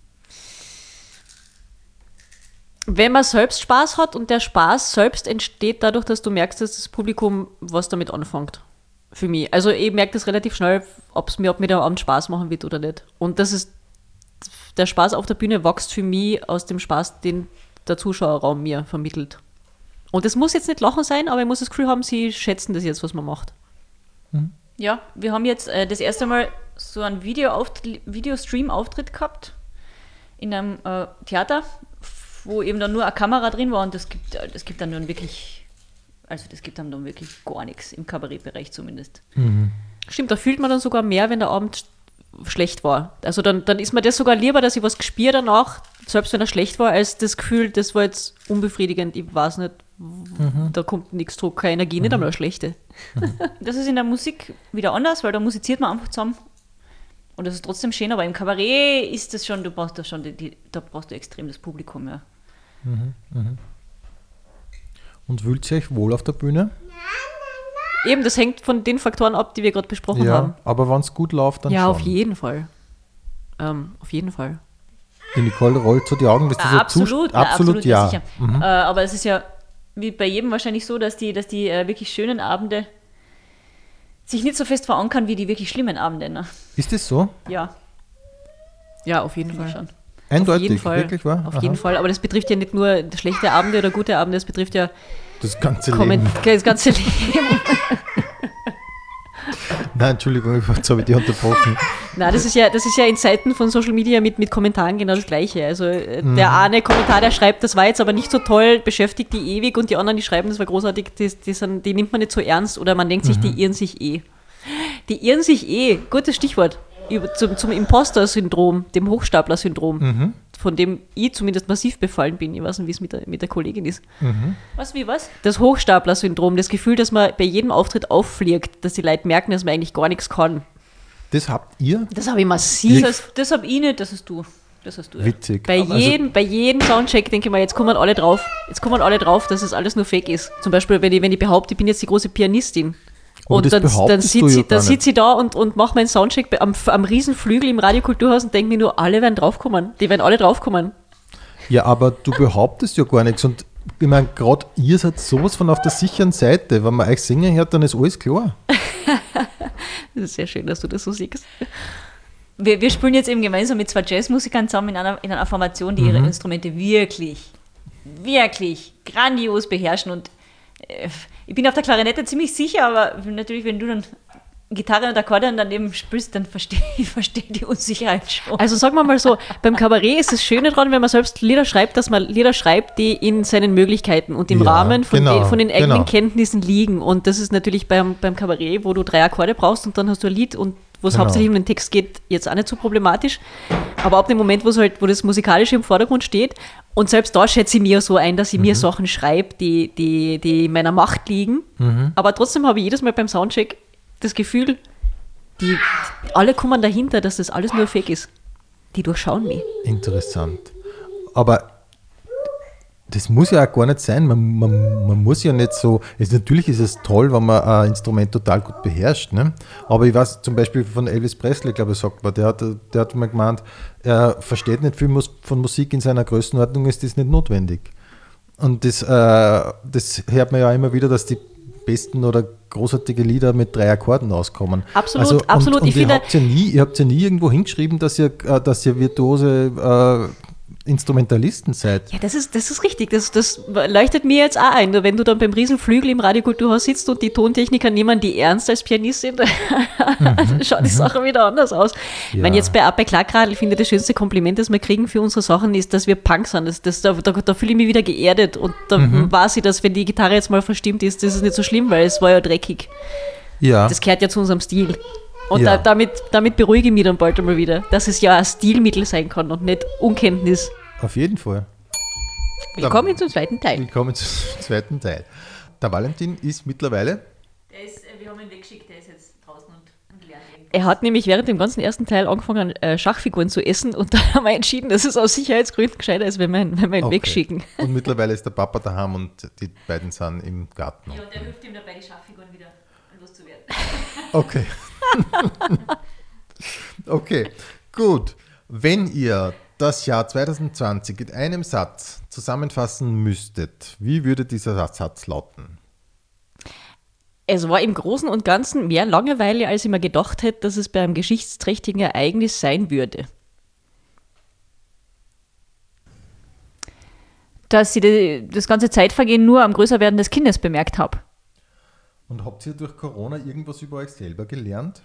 Wenn man selbst Spaß hat und der Spaß selbst entsteht dadurch, dass du merkst, dass das Publikum was damit anfängt. Für mich. Also ich merke das relativ schnell, ob's mir, ob mir der Abend Spaß machen wird oder nicht. Und das ist, der Spaß auf der Bühne wächst für mich aus dem Spaß, den der Zuschauerraum mir vermittelt. Und es muss jetzt nicht Lachen sein, aber ich muss das Gefühl haben, sie schätzen das jetzt, was man macht. Ja, wir haben jetzt äh, das erste Mal so einen Video-Auft- Videostream-Auftritt gehabt in einem äh, Theater, wo eben dann nur eine Kamera drin war und das gibt, äh, das gibt dann dann wirklich, also das gibt dann dann wirklich gar nichts, im Kabarettbereich zumindest. Stimmt, da fühlt man dann sogar mehr, wenn der Abend schlecht war. Also dann, dann ist mir das sogar lieber, dass ich was gespürt danach, selbst wenn er schlecht war, als das Gefühl, das war jetzt unbefriedigend. Ich weiß nicht, da kommt nichts zurück, keine Energie, nicht einmal eine schlechte. Das ist in der Musik wieder anders, weil da musiziert man einfach zusammen und das ist trotzdem schön, aber im Kabarett ist das schon, du brauchst da schon, die, die, da brauchst du extrem das Publikum, ja. Und fühlt ihr euch wohl auf der Bühne? Eben, das hängt von den Faktoren ab, die wir gerade besprochen Ja, haben. aber wenn es gut läuft, dann Ja, schon. auf jeden Fall. Ähm, auf jeden Fall. Die Nicole rollt so die Augen. Ist das Ah, ein Zust- absolut, na, absolut, ja. sicher. Äh, aber es ist ja wie bei jedem wahrscheinlich so, dass die, dass die äh, wirklich schönen Abende sich nicht so fest verankern wie die wirklich schlimmen Abende. Ne? Ist das so? Ja, Ja, auf jeden finde ich Fall. schon. Eindeutig, Auf jeden Fall. wirklich wahr? Auf Aha. jeden Fall. Aber das betrifft ja nicht nur schlechte Abende oder gute Abende, das betrifft ja Das ganze kommen- Leben. das ganze Leben. Nein, Entschuldigung, jetzt habe ich dich unterbrochen. Nein, das ist ja, das ist ja in Zeiten von Social Media mit, mit Kommentaren genau das Gleiche. Also äh, Mhm. der eine Kommentar, der schreibt, das war jetzt aber nicht so toll, beschäftigt die ewig und die anderen, die schreiben, das war großartig, die, die, sind, die nimmt man nicht so ernst oder man denkt sich, Mhm. die irren sich eh. Die irren sich eh, gutes Stichwort, über, zum, zum Imposter-Syndrom, dem Hochstapler-Syndrom, Mhm. von dem ich zumindest massiv befallen bin. Ich weiß nicht, wie es mit der, mit der Kollegin ist. Was, wie, was? Das Hochstapler-Syndrom, das Gefühl, dass man bei jedem Auftritt auffliegt, dass die Leute merken, dass man eigentlich gar nichts kann. Das habt ihr? Das habe ich massiv. Das, hast- das hab ich nicht, das hast du. Das hast du, ja. Witzig. Bei Also, jedem, bei jedem Soundcheck denke ich mal, jetzt kommen alle drauf, jetzt kommen alle drauf, dass es alles nur Fake ist. Zum Beispiel, wenn ich, wenn ich behaupte, ich bin jetzt die große Pianistin. Und das dann, dann behauptest du sitze ja ich, dann gar sitz ich da und, und mache meinen Soundcheck bei- am, am Riesenflügel im Radiokulturhaus und denke mir nur, alle werden draufkommen. Die werden alle draufkommen. Ja, aber du behauptest ja gar nichts. Und ich meine, gerade ihr seid sowas von auf der sicheren Seite. Wenn man euch singen hört, dann ist alles klar. Das ist sehr schön, dass du das so siehst. Wir, wir spielen jetzt eben gemeinsam mit zwei Jazzmusikern zusammen in einer, in einer Formation, die ihre Instrumente wirklich, wirklich grandios beherrschen. Und äh, ich bin auf der Klarinette ziemlich sicher, aber natürlich, wenn du dann Gitarre und Akkordeon daneben spielst, dann verstehe ich versteh die Unsicherheit schon. Also sagen wir mal so, beim Kabarett ist das Schöne dran, wenn man selbst Lieder schreibt, dass man Lieder schreibt, die in seinen Möglichkeiten und im Ja, Rahmen von, genau, den, von den eigenen genau. Kenntnissen liegen. Und das ist natürlich beim, beim Kabarett, wo du drei Akkorde brauchst und dann hast du ein Lied und wo es Genau. hauptsächlich um den Text geht, jetzt auch nicht so problematisch. Aber ab dem Moment, wo es halt, wo das Musikalische im Vordergrund steht, und selbst da schätze ich mir so ein, dass ich Mhm. mir Sachen schreibe, die, die, die in meiner Macht liegen. Mhm. Aber trotzdem habe ich jedes Mal beim Soundcheck das Gefühl, die, alle kommen dahinter, dass das alles nur Fake ist. Die durchschauen mich. Interessant. Aber das muss ja auch gar nicht sein. Man, man, man muss ja nicht so. Es, natürlich ist es toll, wenn man ein Instrument total gut beherrscht. Ne? Aber ich weiß zum Beispiel von Elvis Presley, glaube ich, sagt man, der hat, der hat mal gemeint, er versteht nicht viel Mus- von Musik in seiner Größenordnung, ist das nicht notwendig. Und das, äh, das hört man ja immer wieder, dass die besten oder großartige Lieder mit drei Akkorden auskommen. Absolut, also, und, absolut. Und Ich ihr, finde- habt ja nie, ihr habt ja nie irgendwo hingeschrieben, dass ihr, äh, dass ihr virtuose äh, Instrumentalisten seid. Ja, das ist, das ist richtig. Das, das leuchtet mir jetzt auch ein. Nur wenn du dann beim Riesenflügel im Radiokulturhaus sitzt und die Tontechniker nehmen, die ernst als Pianist sind, dann schaut die Sache wieder anders aus. Ich meine, Ja. jetzt bei, auch bei Klackradl, ich finde, das schönste Kompliment, das wir kriegen für unsere Sachen, ist, dass wir Punk sind. Das, das, da, da, da fühle ich mich wieder geerdet. Und da weiß ich, dass, wenn die Gitarre jetzt mal verstimmt ist, das ist nicht so schlimm, weil es war ja dreckig. Ja, Das gehört ja zu unserem Stil. Und Ja. da, damit, damit beruhige ich mich dann bald einmal wieder, dass es ja ein Stilmittel sein kann und nicht Unkenntnis. auf jeden Fall. Willkommen zum zweiten Teil. Willkommen zum zweiten Teil. Der Valentin ist mittlerweile, Der ist, äh, wir haben ihn weggeschickt, der ist jetzt draußen und, und lernt irgendwas. Er hat nämlich während dem ganzen ersten Teil angefangen, äh, Schachfiguren zu essen und dann haben wir entschieden, dass es aus Sicherheitsgründen gescheiter ist, wenn wir ihn, wenn wir ihn Okay. wegschicken. Und mittlerweile ist der Papa daheim und die beiden sind im Garten. Ja, und der hilft ihm dabei, die Schachfiguren wieder loszuwerden. Okay. Okay, gut. Wenn ihr das Jahr zwanzig zwanzig in einem Satz zusammenfassen müsstet, wie würde dieser Satz lauten? Es war im Großen und Ganzen mehr Langeweile, als ich mir gedacht hätte, dass es bei einem geschichtsträchtigen Ereignis sein würde. Dass ich die, das ganze Zeitvergehen nur am Größerwerden des Kindes bemerkt habe. Und habt ihr durch Corona irgendwas über euch selber gelernt?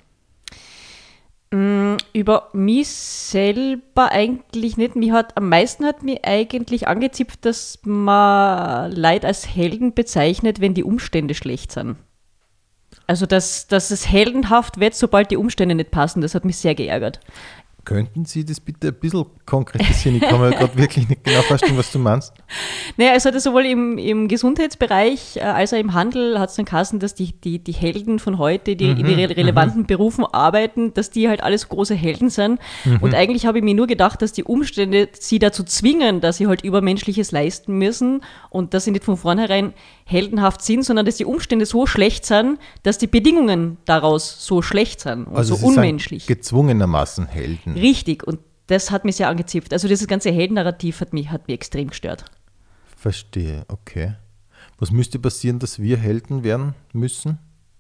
Über mich selber eigentlich nicht. Mich hat, am meisten hat mich eigentlich angezipft, dass man Leute als Helden bezeichnet, wenn die Umstände schlecht sind. Also, dass, dass es heldenhaft wird, sobald die Umstände nicht passen, das hat mich sehr geärgert. Könnten Sie das bitte ein bisschen konkretisieren? Ich kann mir gerade wirklich nicht genau vorstellen, was du meinst. Naja, es hat sowohl im, im Gesundheitsbereich äh, als auch im Handel hat es dann geheißen, dass die, die, die Helden von heute, die in re relevanten Berufen arbeiten, dass die halt alles große Helden sind. Und eigentlich habe ich mir nur gedacht, dass die Umstände sie dazu zwingen, dass sie halt Übermenschliches leisten müssen und dass sie nicht von vornherein heldenhaft sind, sondern dass die Umstände so schlecht sind, dass die Bedingungen daraus so schlecht sind und Also so Sie sind unmenschlich. gezwungenermaßen Helden. Richtig, und das hat mich sehr angezipft. Also dieses ganze Heldennarrativ hat mich, hat mich extrem gestört. Verstehe, okay. Was müsste passieren, dass wir Helden werden müssen?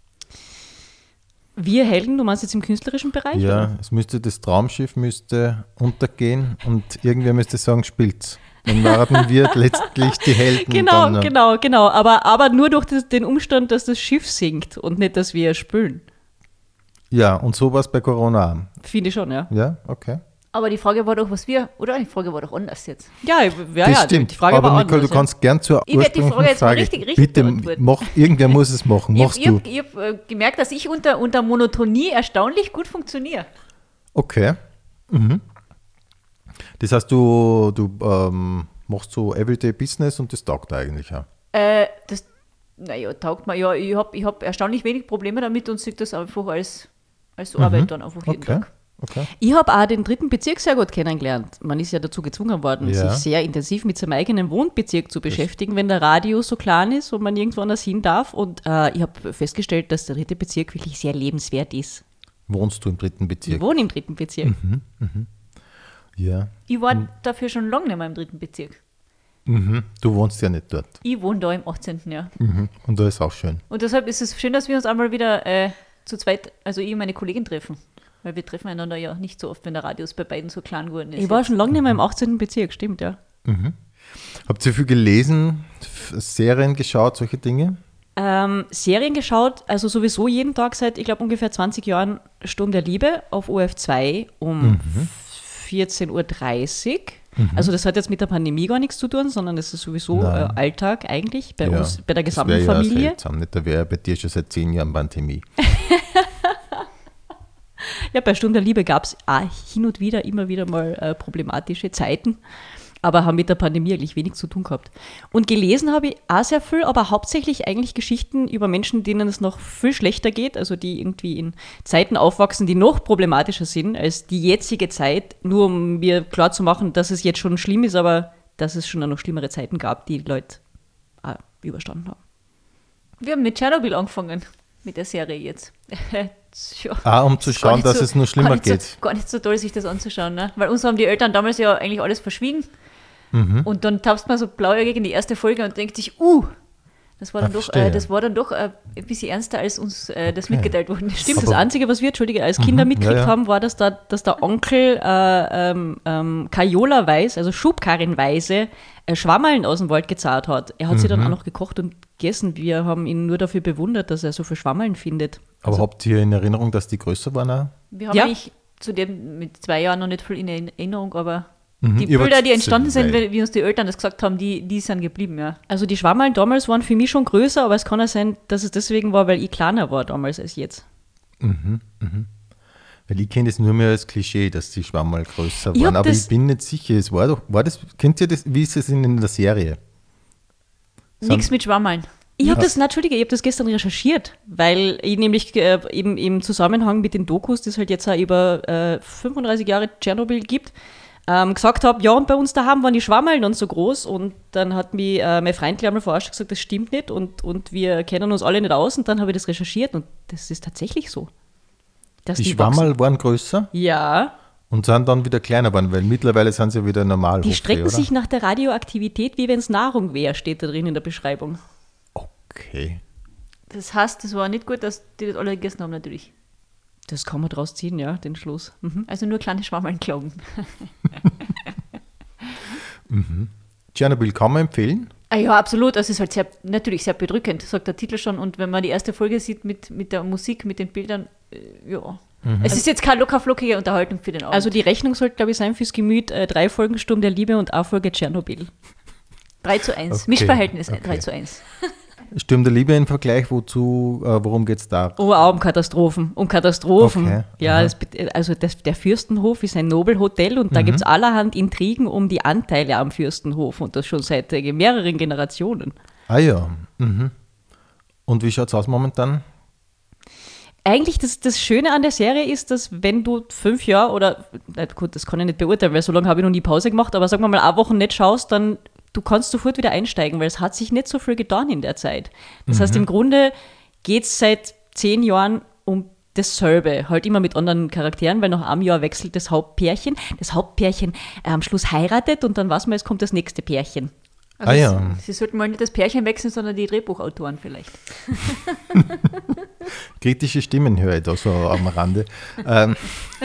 Wir Helden, du meinst jetzt im künstlerischen Bereich? Ja, oder? es müsste das Traumschiff müsste untergehen und irgendwer müsste sagen, spielt's. Dann waren wir letztlich die Helden. Genau, dann, äh, genau, genau. Aber, aber nur durch das, den Umstand, dass das Schiff sinkt und nicht, dass wir spülen. Ja, und so war es bei Corona auch. Finde ich schon, ja. Ja, okay. Aber die Frage war doch, was wir, oder? Die Frage war doch anders jetzt. Ja, ja, das ja stimmt. die Frage aber war Nicole, anders, du kannst gern zur Ich werd die ursprünglichen Frage jetzt mal Frage. richtig- richtig Bitte, beantworten. mach, irgendwer muss es machen. Ich, Machst ich du. habe hab, äh, gemerkt, dass ich unter, unter Monotonie erstaunlich gut funktioniere. Okay. Mhm. Das heißt, du, du ähm, machst so Everyday Business und das taugt eigentlich auch. Äh, das, naja, taugt mir. Ja, ich habe ich hab erstaunlich wenig Probleme damit und sehe das einfach als, als Arbeit dann einfach jeden Okay. Tag. Okay. Ich habe auch den dritten Bezirk sehr gut kennengelernt. Man ist ja dazu gezwungen worden, Ja. sich sehr intensiv mit seinem eigenen Wohnbezirk zu beschäftigen, wenn der Radius so klein ist und man irgendwo anders hin darf. Und äh, ich habe festgestellt, dass der dritte Bezirk wirklich sehr lebenswert ist. Wohnst du im dritten Ich Bezirk? wohne im dritten Bezirk. Ja. Ich war dafür schon lange nicht mehr im dritten Bezirk. Mhm. Du wohnst ja nicht dort. Ich wohne da im achtzehnten Jahr. Mhm. Und da ist auch schön. Und deshalb ist es schön, dass wir uns einmal wieder äh, zu zweit, also ich und meine Kollegin treffen. Weil wir treffen einander ja nicht so oft, wenn der Radius bei beiden so klein geworden ist. Ich war jetzt. schon lange nicht mehr im achtzehnten Bezirk, stimmt, ja. Habt ihr viel gelesen, F- Serien geschaut, solche Dinge? Ähm, Serien geschaut, also sowieso jeden Tag seit, ich glaube, ungefähr zwanzig Jahren Sturm der Liebe auf O F zwei um vierzehn Uhr dreißig. Also das hat jetzt mit der Pandemie gar nichts zu tun, sondern das ist sowieso äh, Nein. Alltag eigentlich bei Ja, uns, bei der das gesamten wär ja Familie. seltsam, nicht? Da wäre bei dir schon seit zehn Jahren Pandemie. Ja, bei Sturm der Liebe gab es auch hin und wieder immer wieder mal äh, problematische Zeiten, aber haben mit der Pandemie eigentlich wenig zu tun gehabt. Und gelesen habe ich auch sehr viel, aber hauptsächlich eigentlich Geschichten über Menschen, denen es noch viel schlechter geht, also die irgendwie in Zeiten aufwachsen, die noch problematischer sind als die jetzige Zeit, nur um mir klarzumachen, dass es jetzt schon schlimm ist, aber dass es schon noch schlimmere Zeiten gab, die die Leute auch überstanden haben. Wir haben mit Tschernobyl angefangen, mit der Serie jetzt. Ja. Ah, um zu Das ist gar schauen, nicht dass so- es nur schlimmer gar nicht geht. So, gar nicht so toll, sich das anzuschauen, ne? Weil uns haben die Eltern damals ja eigentlich alles verschwiegen. Mhm. Und dann tappst man so blauäugig in die erste Folge und denkt sich, uh, das war dann, Ah, doch, verstehe. äh, das war dann doch äh, ein bisschen ernster, als uns äh, das Okay. mitgeteilt worden ist. Stimmt, Aber- das Einzige, was wir, Entschuldige, als Kinder mitgekriegt ja, ja. haben, war, dass, da, dass der Onkel äh, ähm, ähm, Kajola-weiß, also Schubkarrenweise, äh, Schwammerln aus dem Wald gezahlt hat. Er hat sie dann auch noch gekocht und gegessen. Wir haben ihn nur dafür bewundert, dass er so viel Schwammerln findet. Aber habt ihr in Erinnerung, dass die größer waren? Auch? Wir haben Ja. eigentlich zu dem mit zwei Jahren noch nicht viel in Erinnerung, aber Mhm, die ihr wart Bilder, die entstanden sind, zwei. wie, wie uns die Eltern das gesagt haben, die, die sind geblieben, ja. Also die Schwammerln damals waren für mich schon größer, aber es kann auch sein, dass es deswegen war, weil ich kleiner war damals als jetzt. Weil ich kenne das nur mehr als Klischee, dass die Schwammerl größer Ich waren. hab Aber das- ich bin nicht sicher. Es war doch, war das, kennt ihr das, wie ist es in der Serie? Nichts mit Schwammeln. Ich habe das, na, Entschuldige, ich habe das gestern recherchiert, weil ich nämlich äh, eben im Zusammenhang mit den Dokus, die es halt jetzt auch über äh, fünfunddreißig Jahre Tschernobyl gibt, ähm, gesagt habe, ja, und bei uns daheim waren die Schwammerln und so groß und dann hat mich äh, mein Freund gleich einmal verarscht gesagt, das stimmt nicht und, und wir kennen uns alle nicht aus und dann habe ich das recherchiert und das ist tatsächlich so. Dass Die wachsen. Schwammerl waren größer Ja, und sind dann wieder kleiner geworden, weil mittlerweile sind sie ja wieder normal. die hoch, strecken oder? sich nach der Radioaktivität, wie wenn es Nahrung wäre, steht da drin in der Beschreibung. Okay. Das heißt, es war nicht gut, dass die das alle gegessen haben, natürlich. Das kann man draus ziehen, ja, den Schluss. Mhm. Also nur kleine Schwammeln glauben. Tschernobyl kann man empfehlen. Ah ja, absolut. Das ist halt sehr, natürlich sehr bedrückend, sagt der Titel schon. Und wenn man die erste Folge sieht mit, mit der Musik, mit den Bildern, äh, ja. Es ist jetzt keine lockerflockige Unterhaltung für den Abend. Also die Rechnung sollte, glaube ich, sein fürs Gemüt, äh, drei Folgen Sturm der Liebe und eine Folge Tschernobyl. drei zu eins. Okay, Mischverhältnis okay. drei zu eins. Sturm der Liebe im Vergleich, wozu, äh, worum geht es da? Oh, auch um Katastrophen. Um Katastrophen. Okay, Ja, aha. das, bet- also das, der Fürstenhof ist ein Nobelhotel und da Mhm. gibt es allerhand Intrigen um die Anteile am Fürstenhof und das schon seit äh, mehreren Generationen. Ah ja. Mhm. Und wie schaut es aus momentan? Eigentlich das, das Schöne an der Serie ist, dass wenn du fünf Jahre oder, na gut, das kann ich nicht beurteilen, weil so lange habe ich noch nie Pause gemacht, aber sagen wir mal, eine Woche nicht schaust, dann du kannst sofort wieder einsteigen, weil es hat sich nicht so viel getan in der Zeit. Das heißt, im Grunde geht es seit zehn Jahren um dasselbe, halt immer mit anderen Charakteren, weil nach einem Jahr wechselt das Hauptpärchen. Das Hauptpärchen äh, am Schluss heiratet und dann weiß man, es kommt das nächste Pärchen. Also Ah ja. Sie, Sie sollten mal nicht das Pärchen wechseln, sondern die Drehbuchautoren vielleicht. Kritische Stimmen höre ich da so am Rande. ähm.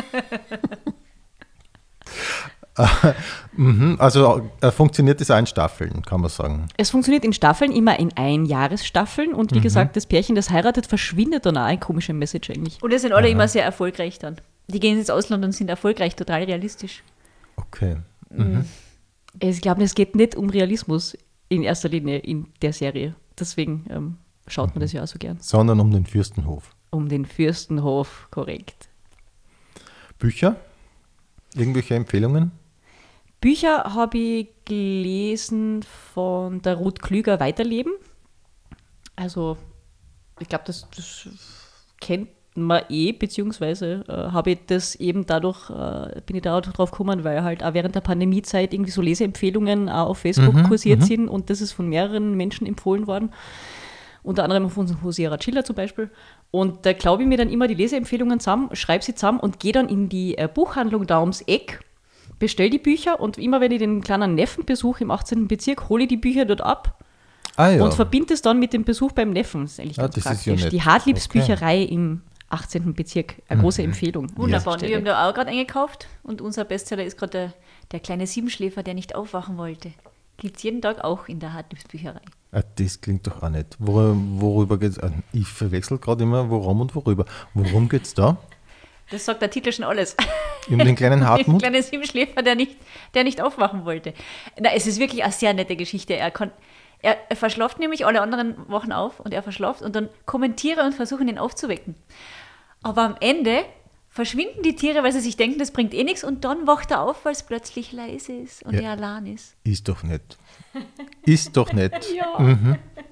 äh, mhm, also äh, funktioniert das auch in Staffeln, kann man sagen. Es funktioniert in Staffeln, immer in Einjahresstaffeln und wie gesagt, das Pärchen, das heiratet, verschwindet dann auch. Eine komische Message eigentlich. Und es sind alle immer sehr erfolgreich dann. Die gehen ins Ausland und sind erfolgreich, total realistisch. Okay. Ich glaube, es geht nicht um Realismus in erster Linie in der Serie. Deswegen ähm, schaut man das ja auch so gern. Sondern um den Fürstenhof. Um den Fürstenhof, korrekt. Bücher? Irgendwelche Empfehlungen? Bücher habe ich gelesen von der Ruth Klüger, Weiterleben. Also, ich glaube, das, das kennt mir eh, beziehungsweise äh, habe ich das eben dadurch, äh, bin ich da drauf gekommen, weil halt auch während der Pandemiezeit irgendwie so Leseempfehlungen auch auf Facebook Mhm, kursiert mhm. sind und das ist von mehreren Menschen empfohlen worden. Unter anderem von Hosea Racilla zum Beispiel. Und da glaube ich mir dann immer die Leseempfehlungen zusammen, schreibe sie zusammen und gehe dann in die äh, Buchhandlung da ums Eck, bestelle die Bücher und immer wenn ich den kleinen Neffen besuche im achtzehnten Bezirk, hole ich die Bücher dort ab Ah ja. und verbinde es dann mit dem Besuch beim Neffen. Das ist eigentlich Ah, ganz das ist ja praktisch. nett. Die Hartliebs-Bücherei im achtzehnten Bezirk, eine große Empfehlung. Wunderbar. an Und dieser wir haben Stelle. da auch gerade eingekauft und unser Bestseller ist gerade der, der kleine Siebenschläfer, der nicht aufwachen wollte. Gibt es jeden Tag auch in der Hartliebs-Bücherei. Ah, das klingt doch auch nicht. Wor worüber geht es? Ich verwechsel gerade immer, worum und worüber. Worum geht es da? Das sagt der Titel schon alles. Um den kleinen Der Hartmut? kleine Siebenschläfer, der nicht, der nicht aufwachen wollte. Na, es ist wirklich eine sehr nette Geschichte. Er, kann, er, er verschlaft nämlich alle anderen Wochen auf und er verschlaft und dann kommentiere und versuchen ihn aufzuwecken. Aber am Ende verschwinden die Tiere, weil sie sich denken, das bringt eh nichts und dann wacht er auf, weil es plötzlich leise ist und Ja. er allein ist. Ist doch nicht. Ist doch nicht. Ja. Mhm.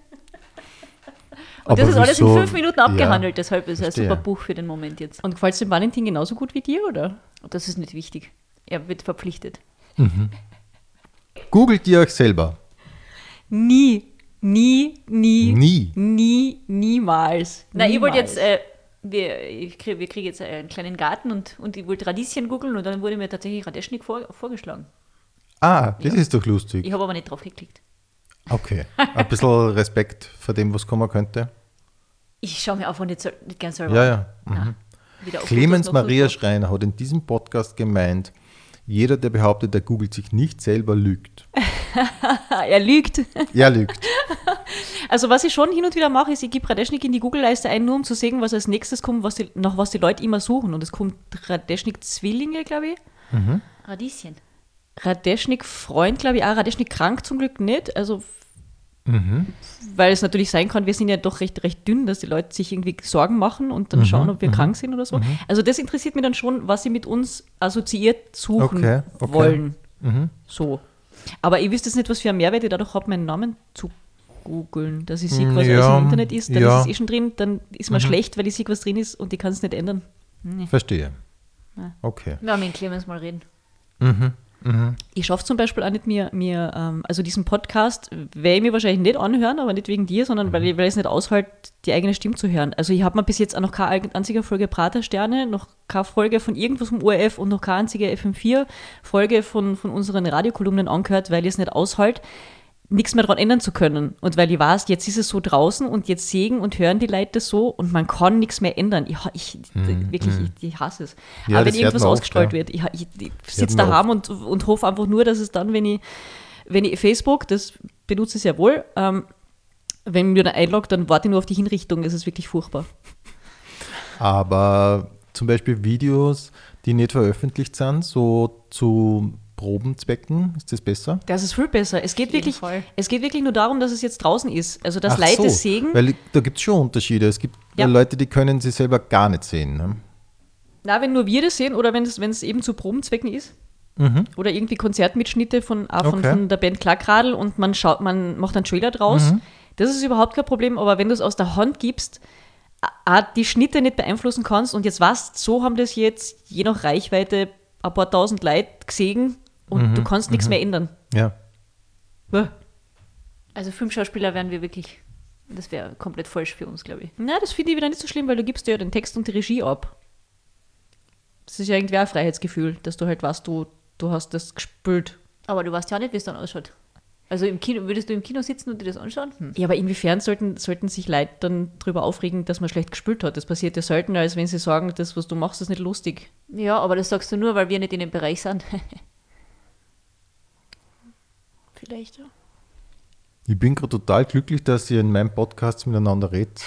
Und das Aber ist alles in wieso- fünf Minuten abgehandelt, deshalb ist es ein verstehe. super Buch für den Moment jetzt. Und gefällt es dem Valentin genauso gut wie dir, oder? Und das ist nicht wichtig. Er wird verpflichtet. Googelt ihr euch selber? Nie, nie, nie, Nie. nie, niemals. Na, ich wollte Niemals. jetzt, äh, wir, ich krieg, wir kriegen jetzt einen kleinen Garten und, und ich wollte Radieschen googeln und dann wurde mir tatsächlich Radeschnik vor, vorgeschlagen. Ah, das ist doch lustig. Ich habe aber nicht drauf geklickt. Okay. Ein bisschen Respekt vor dem, was kommen könnte. Ich schaue mir einfach nicht, so, nicht gern selber Ja, an. ja. Na, Mhm. weder auf Clemens Fotos noch Maria so. Schreiner hat in diesem Podcast gemeint, jeder, der behauptet, er googelt sich nicht selber, lügt. Ah, er lügt. Er lügt. Also was ich schon hin und wieder mache, ist, ich gebe Radeschnik in die Google-Leiste ein, nur um zu sehen, was als nächstes kommt, was die, nach was die Leute immer suchen. Und es kommt Radeschnik-Zwillinge, glaube ich. Radieschen. Radeschnik-Freund, glaube ich, auch. Radeschnik-krank zum Glück nicht. Also, Mhm. weil es natürlich sein kann, wir sind ja doch recht, recht dünn, dass die Leute sich irgendwie Sorgen machen und dann schauen, ob wir krank sind oder so. Also das interessiert mich dann schon, was sie mit uns assoziiert suchen Okay, okay. wollen. Mhm. So. Aber ich wüsste jetzt nicht, was für einen Mehrwert ich dadurch habe, meinen Namen zu googeln, dass ich sehe, was Ja, alles im Internet ist, dann ja. ist es eh schon drin, dann ist mir schlecht, weil ich sehe, was drin ist und ich kann es nicht ändern. Nee. Verstehe. Ja. Okay. Wir haben mit Clemens mal reden. Mhm. Mhm. Ich schaffe zum Beispiel auch nicht mir, mir ähm, also diesen Podcast werde ich mir wahrscheinlich nicht anhören, aber nicht wegen dir, sondern weil ich, weil ich es nicht aushalte, die eigene Stimme zu hören. Also ich habe mir bis jetzt auch noch keine einzige Folge Pratersterne, noch keine Folge von irgendwas vom O R F und noch keine einzige F M vier Folge von, von unseren Radiokolumnen angehört, weil ich es nicht aushalte, nichts mehr daran ändern zu können. Und weil ich weiß, jetzt ist es so draußen und jetzt sehen und hören die Leute das so und man kann nichts mehr ändern. Ich, ich wirklich, ich, ich hasse es. Ja, Aber das wenn hört irgendwas man oft, ausgestrahlt ja. wird, ich, ich, ich sitze man daheim und, und hoffe einfach nur, dass es dann, wenn ich, wenn ich Facebook, das benutze ich sehr wohl, ähm, wenn mir dann einloggt, dann warte ich nur auf die Hinrichtung. Es ist wirklich furchtbar. Aber zum Beispiel Videos, die nicht veröffentlicht sind, so zu Probenzwecken, ist das besser? Das ist viel besser. Es geht, jeden wirklich, Fall. es geht wirklich nur darum, dass es jetzt draußen ist. Also, dass Ach Leute so, es sehen. Weil da gibt es schon Unterschiede. Es gibt Ja. Leute, die können sie selber gar nicht sehen. Ne? Na, wenn nur wir das sehen oder wenn es, wenn es eben zu Probenzwecken ist. Oder irgendwie Konzertmitschnitte von, auch von, Okay. von der Band Klackradl und man schaut, man macht einen Trailer draus. Das ist überhaupt kein Problem, aber wenn du es aus der Hand gibst, auch die Schnitte nicht beeinflussen kannst und jetzt weißt, so haben das jetzt je nach Reichweite ein paar tausend Leute gesehen und du kannst nichts mehr ändern. Ja. Bäh. Also Filmschauspieler wären wir wirklich, das wäre komplett falsch für uns, glaube ich. Na, das finde ich wieder nicht so schlimm, weil du gibst dir ja den Text und die Regie ab. Das ist ja irgendwie auch ein Freiheitsgefühl, dass du halt weißt, du, du hast das gespült. Aber du weißt ja nicht, wie es dann ausschaut. Also im Kino, würdest du im Kino sitzen und dir das anschauen? Hm. Ja, aber inwiefern sollten, sollten sich Leute dann darüber aufregen, dass man schlecht gespült hat? Das passiert ja seltener, als wenn sie sagen, das, was du machst, ist nicht lustig. Ja, aber das sagst du nur, weil wir nicht in dem Bereich sind. Vielleicht, ja. Ich bin gerade total glücklich, dass ihr in meinem Podcast miteinander redet.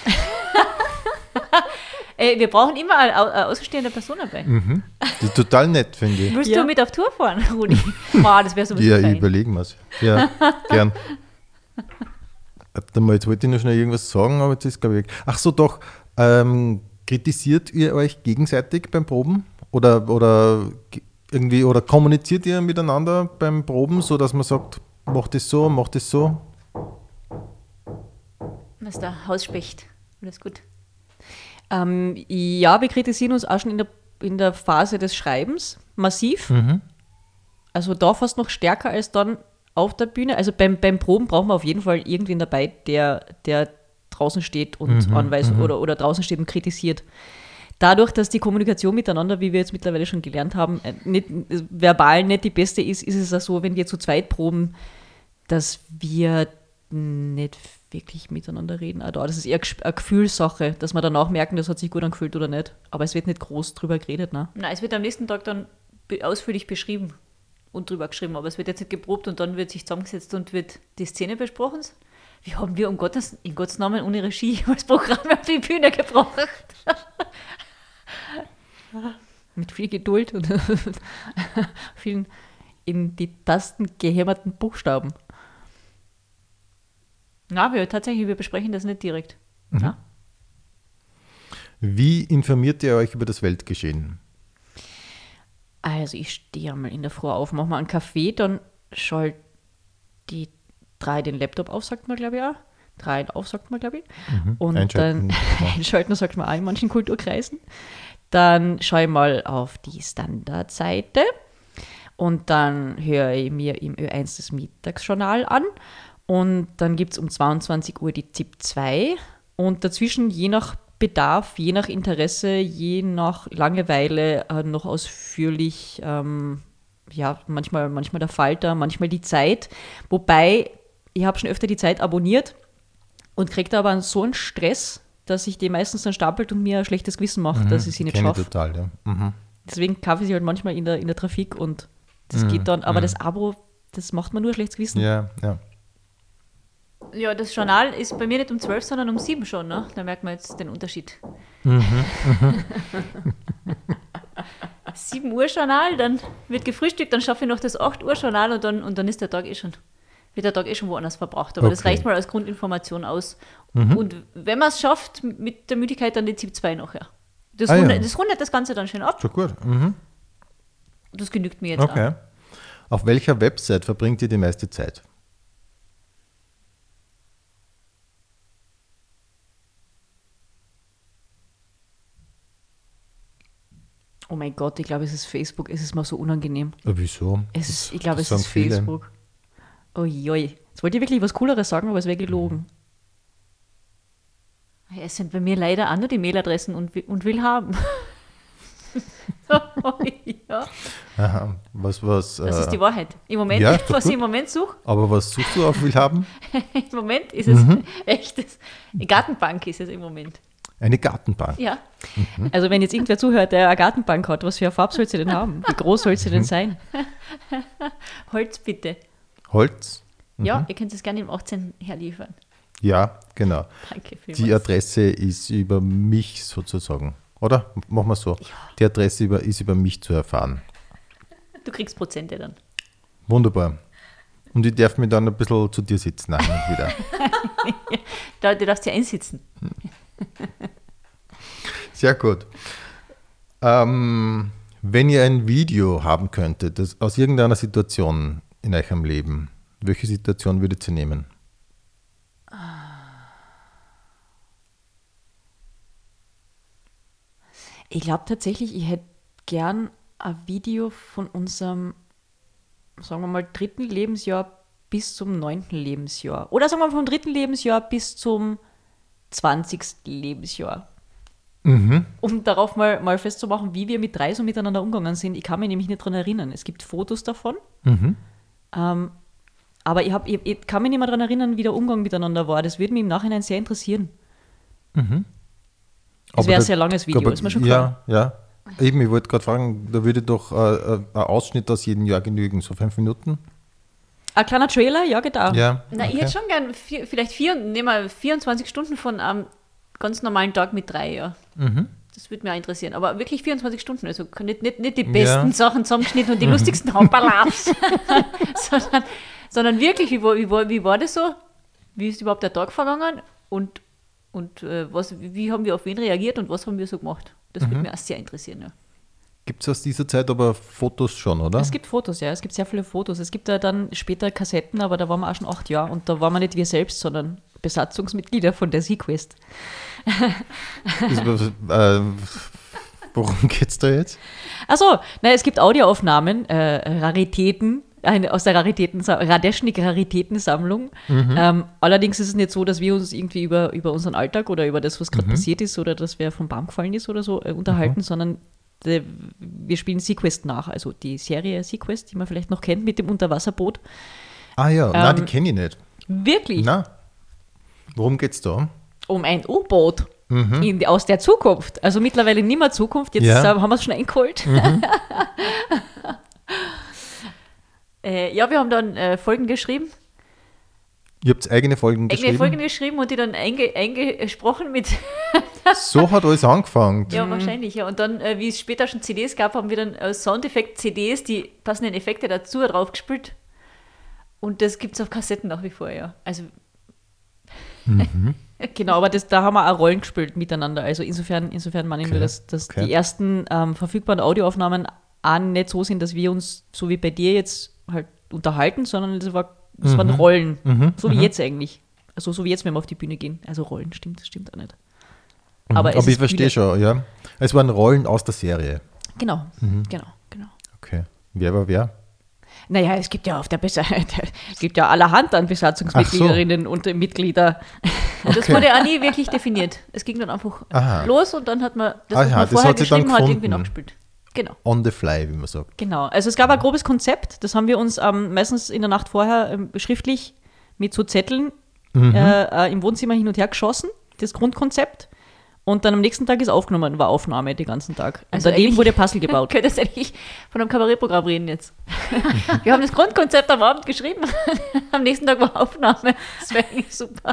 Ey, wir brauchen immer eine, au- eine außenstehende Person dabei. Das ist total nett, finde ich. Willst Ja. du mit auf Tour fahren, Rudi? Wow, das wäre so Ja, fein. überlegen wir es. Ja, gern. Warte mal, jetzt wollte ich noch schnell irgendwas sagen, aber jetzt ist glaube ich weg. Ach so, doch. Ähm, kritisiert ihr euch gegenseitig beim Proben? Oder, oder ge- irgendwie, oder kommuniziert ihr miteinander beim Proben, so dass man sagt, mach das so, mach das so? Was ist der Hausspecht? Alles gut. Ähm, ja, wir kritisieren uns auch schon in der, in der Phase des Schreibens massiv. Mhm. Also da fast noch stärker als dann auf der Bühne. Also beim, beim Proben brauchen wir auf jeden Fall irgendwen dabei, der, der draußen steht und Mhm, anweist mhm. oder, oder draußen steht und kritisiert. Dadurch, dass die Kommunikation miteinander, wie wir jetzt mittlerweile schon gelernt haben, äh, nicht, äh, verbal nicht die beste ist, ist es auch so, wenn wir zu zweit proben, dass wir nicht wirklich miteinander reden. Auch da, das ist eher ges- eine Gefühlssache, dass wir danach merken, das hat sich gut angefühlt oder nicht. Aber es wird nicht groß drüber geredet. Ne? Nein, es wird am nächsten Tag dann be- ausführlich beschrieben und drüber geschrieben, aber es wird jetzt nicht geprobt und dann wird sich zusammengesetzt und wird die Szene besprochen. Wie haben wir um Gottes, in Gottes Namen ohne Regie als Programm auf die Bühne gebracht? Mit viel Geduld und vielen in die Tasten gehämmerten Buchstaben. Na, wir tatsächlich, wir besprechen das nicht direkt. Mhm. Ja? Wie informiert ihr euch über das Weltgeschehen? Also ich stehe einmal in der Früh auf, mache mal einen Kaffee, dann schalte die drei den Laptop auf, sagt man glaube ich auch. Drei auf, sagt man glaube ich. Und Einschalten, dann ja. einschalten, sagt man auch in manchen Kulturkreisen. Dann schaue ich mal auf die Standardseite und dann höre ich mir im Ö eins das Mittagsjournal an und dann gibt es um zweiundzwanzig Uhr die ZIP zwei und dazwischen je nach Bedarf, je nach Interesse, je nach Langeweile äh, noch ausführlich, ähm, ja, manchmal, manchmal der Falter, manchmal die Zeit, wobei ich habe schon öfter die Zeit abonniert und kriege da aber so einen Stress, dass ich die meistens dann stapelt und mir ein schlechtes Gewissen macht, dass ich sie nicht Kenn ich schaffe. total, ja. Mhm. Deswegen kaufe ich sie halt manchmal in der, in der Trafik und das geht dann, aber das Abo, das macht mir nur ein schlechtes Gewissen. Ja, ja. Ja, das Journal ist bei mir nicht um zwölf, sondern um sieben schon. Ne? Da merkt man jetzt den Unterschied. sieben Uhr Journal, dann wird gefrühstückt, dann schaffe ich noch das acht Uhr Journal und dann, und dann ist der Tag eh schon, wird der Tag eh schon woanders verbracht. Aber das Okay. reicht mal als Grundinformation aus. Und wenn man es schafft, mit der Müdigkeit dann die ZIP zwei nachher. Das, Ah, ja. rundet, das rundet das Ganze dann schön ab. Schon gut. Mhm. Das genügt mir jetzt Okay. Auf welcher Website verbringt ihr die meiste Zeit? Oh mein Gott, ich glaube, es ist Facebook, es ist mir so unangenehm. Äh, Wieso? Es ist, ich glaube, das es sagen ist viele. Facebook. Uiui. Jetzt wollte ich wirklich was Cooleres sagen, aber es wäre gelogen. auch. Ja, es sind bei mir leider auch nur die Mailadressen und, wi- und will haben. ja, Aha. Was, was, das äh, ist die Wahrheit. Im Moment, ja, ist doch was ich gut. im Moment suche, aber was suchst du auf Willhaben? im Moment ist es Mhm. echtes. Die Gartenbank ist es im Moment. Eine Gartenbank. Ja, Also wenn jetzt irgendwer zuhört, der eine Gartenbank hat, was für eine Farbe soll sie denn haben? Wie groß soll sie denn sein? Holz bitte. Holz? Ja, ihr könnt es gerne im achtzehn herliefern. Ja, genau. Danke Die vielmals. Adresse ist über mich sozusagen, oder? Machen wir so. Die Adresse über, ist über mich zu erfahren. Du kriegst Prozente dann. Wunderbar. Und ich darf mich dann ein bisschen zu dir sitzen, hin und wieder. Da, du darfst ja einsitzen. Sehr gut. Ähm, wenn ihr ein Video haben könntet, das aus irgendeiner Situation in eurem Leben, welche Situation würdet ihr nehmen? Ich glaube tatsächlich, ich hätte gern ein Video von unserem, sagen wir mal, dritten Lebensjahr bis zum neunten Lebensjahr. Oder sagen wir mal vom dritten Lebensjahr bis zum zwanzigsten Lebensjahr. Mhm. Um darauf mal, mal festzumachen, wie wir mit drei so miteinander umgegangen sind. Ich kann mich nämlich nicht daran erinnern. Es gibt Fotos davon. Mhm. Ähm, aber ich, hab, ich, ich kann mich nicht mehr daran erinnern, wie der Umgang miteinander war. Das würde mich im Nachhinein sehr interessieren. Es wäre ein sehr langes Video, aber, ist mir schon klar. Ja, ja. Eben, ich wollte gerade fragen, da würde doch äh, äh, ein Ausschnitt aus jedem Jahr genügen, so fünf Minuten? Ein kleiner Trailer, ja, geht auch. Ja. Na, ich okay. hätte schon gern vier, vielleicht vier, nehmen wir vierundzwanzig Stunden von einem ganz normalen Tag mit drei, ja. Mhm. Das würde mich auch interessieren. Aber wirklich vierundzwanzig Stunden, also nicht, nicht, nicht die Ja. besten Sachen zusammengeschnitten und die lustigsten Hauptbalafs, sondern, sondern wirklich, wie war, wie, war, wie war das so? Wie ist überhaupt der Tag vergangen? Und, und äh, was, wie haben wir auf wen reagiert und was haben wir so gemacht? Das würde mich auch sehr interessieren, ja. Gibt es aus dieser Zeit aber Fotos schon, oder? Es gibt Fotos, ja, es gibt sehr viele Fotos. Es gibt ja dann später Kassetten, aber da waren wir auch schon acht Jahre und da waren wir nicht wir selbst, sondern Besatzungsmitglieder von der Sequest. Das, äh, worum geht's da jetzt? Achso, na, es gibt Audioaufnahmen, äh, Raritäten, eine, aus der Raritäten, Radeschnik-Raritätensammlung. Mhm. Ähm, allerdings ist es nicht so, dass wir uns irgendwie über, über unseren Alltag oder über das, was gerade mhm. passiert ist oder dass wer vom Baum gefallen ist oder so äh, unterhalten, mhm. sondern äh, wir spielen Sequest nach, also die Serie Sequest, die man vielleicht noch kennt mit dem Unterwasserboot. Ah ja, ähm, nein, die kenne ich nicht. Wirklich? Na, worum geht's da? Um ein U-Boot. Mhm. In, aus der Zukunft. Also mittlerweile nicht mehr Zukunft, jetzt ja. äh, haben wir es schon eingeholt. Mhm. äh, ja, wir haben dann äh, Folgen geschrieben. Ihr habt eigene Folgen eigene geschrieben? Eigene Folgen geschrieben und die dann einge, eingesprochen mit... So hat alles angefangen. Ja, wahrscheinlich, ja. Und dann, äh, wie es später schon C Ds gab, haben wir dann äh, Soundeffekt-C Ds, die passenden Effekte dazu draufgespielt. Und das gibt es auf Kassetten nach wie vor, ja. Also... Mhm. Genau, aber das, da haben wir auch Rollen gespielt miteinander. Also insofern, insofern meine ich okay. nur, dass, dass okay. die ersten ähm, verfügbaren Audioaufnahmen auch nicht so sind, dass wir uns, so wie bei dir jetzt, halt unterhalten, sondern das, war, das mhm. waren Rollen. Mhm. So wie mhm. jetzt eigentlich. Also so wie jetzt, wenn wir auf die Bühne gehen. Also Rollen, stimmt, das stimmt auch nicht. Mhm. Aber, es aber ist ich verstehe schon, ja. Es waren Rollen aus der Serie. Genau, mhm. genau, genau. Okay. Wer war wer? Naja, es gibt ja auf der Besa- es gibt ja allerhand an Besatzungsmitgliederinnen so. und äh, Mitglieder. Und das okay. wurde auch nie wirklich definiert. Es ging dann einfach Aha. los und dann hat man das, Aha, was man das vorher hat sich dann geschrieben hat, irgendwie gefunden. nachgespielt. Genau. On the fly, wie man sagt. Genau. Also es gab ein grobes Konzept, das haben wir uns ähm, meistens in der Nacht vorher ähm, schriftlich mit so Zetteln mhm. äh, äh, im Wohnzimmer hin und her geschossen, das Grundkonzept. Und dann am nächsten Tag ist aufgenommen, war Aufnahme den ganzen Tag. Also daneben wurde Puzzle gebaut. Könnte das eigentlich von einem Kabarettprogramm reden jetzt. Wir haben das Grundkonzept am Abend geschrieben, am nächsten Tag war Aufnahme. Das wäre eigentlich super.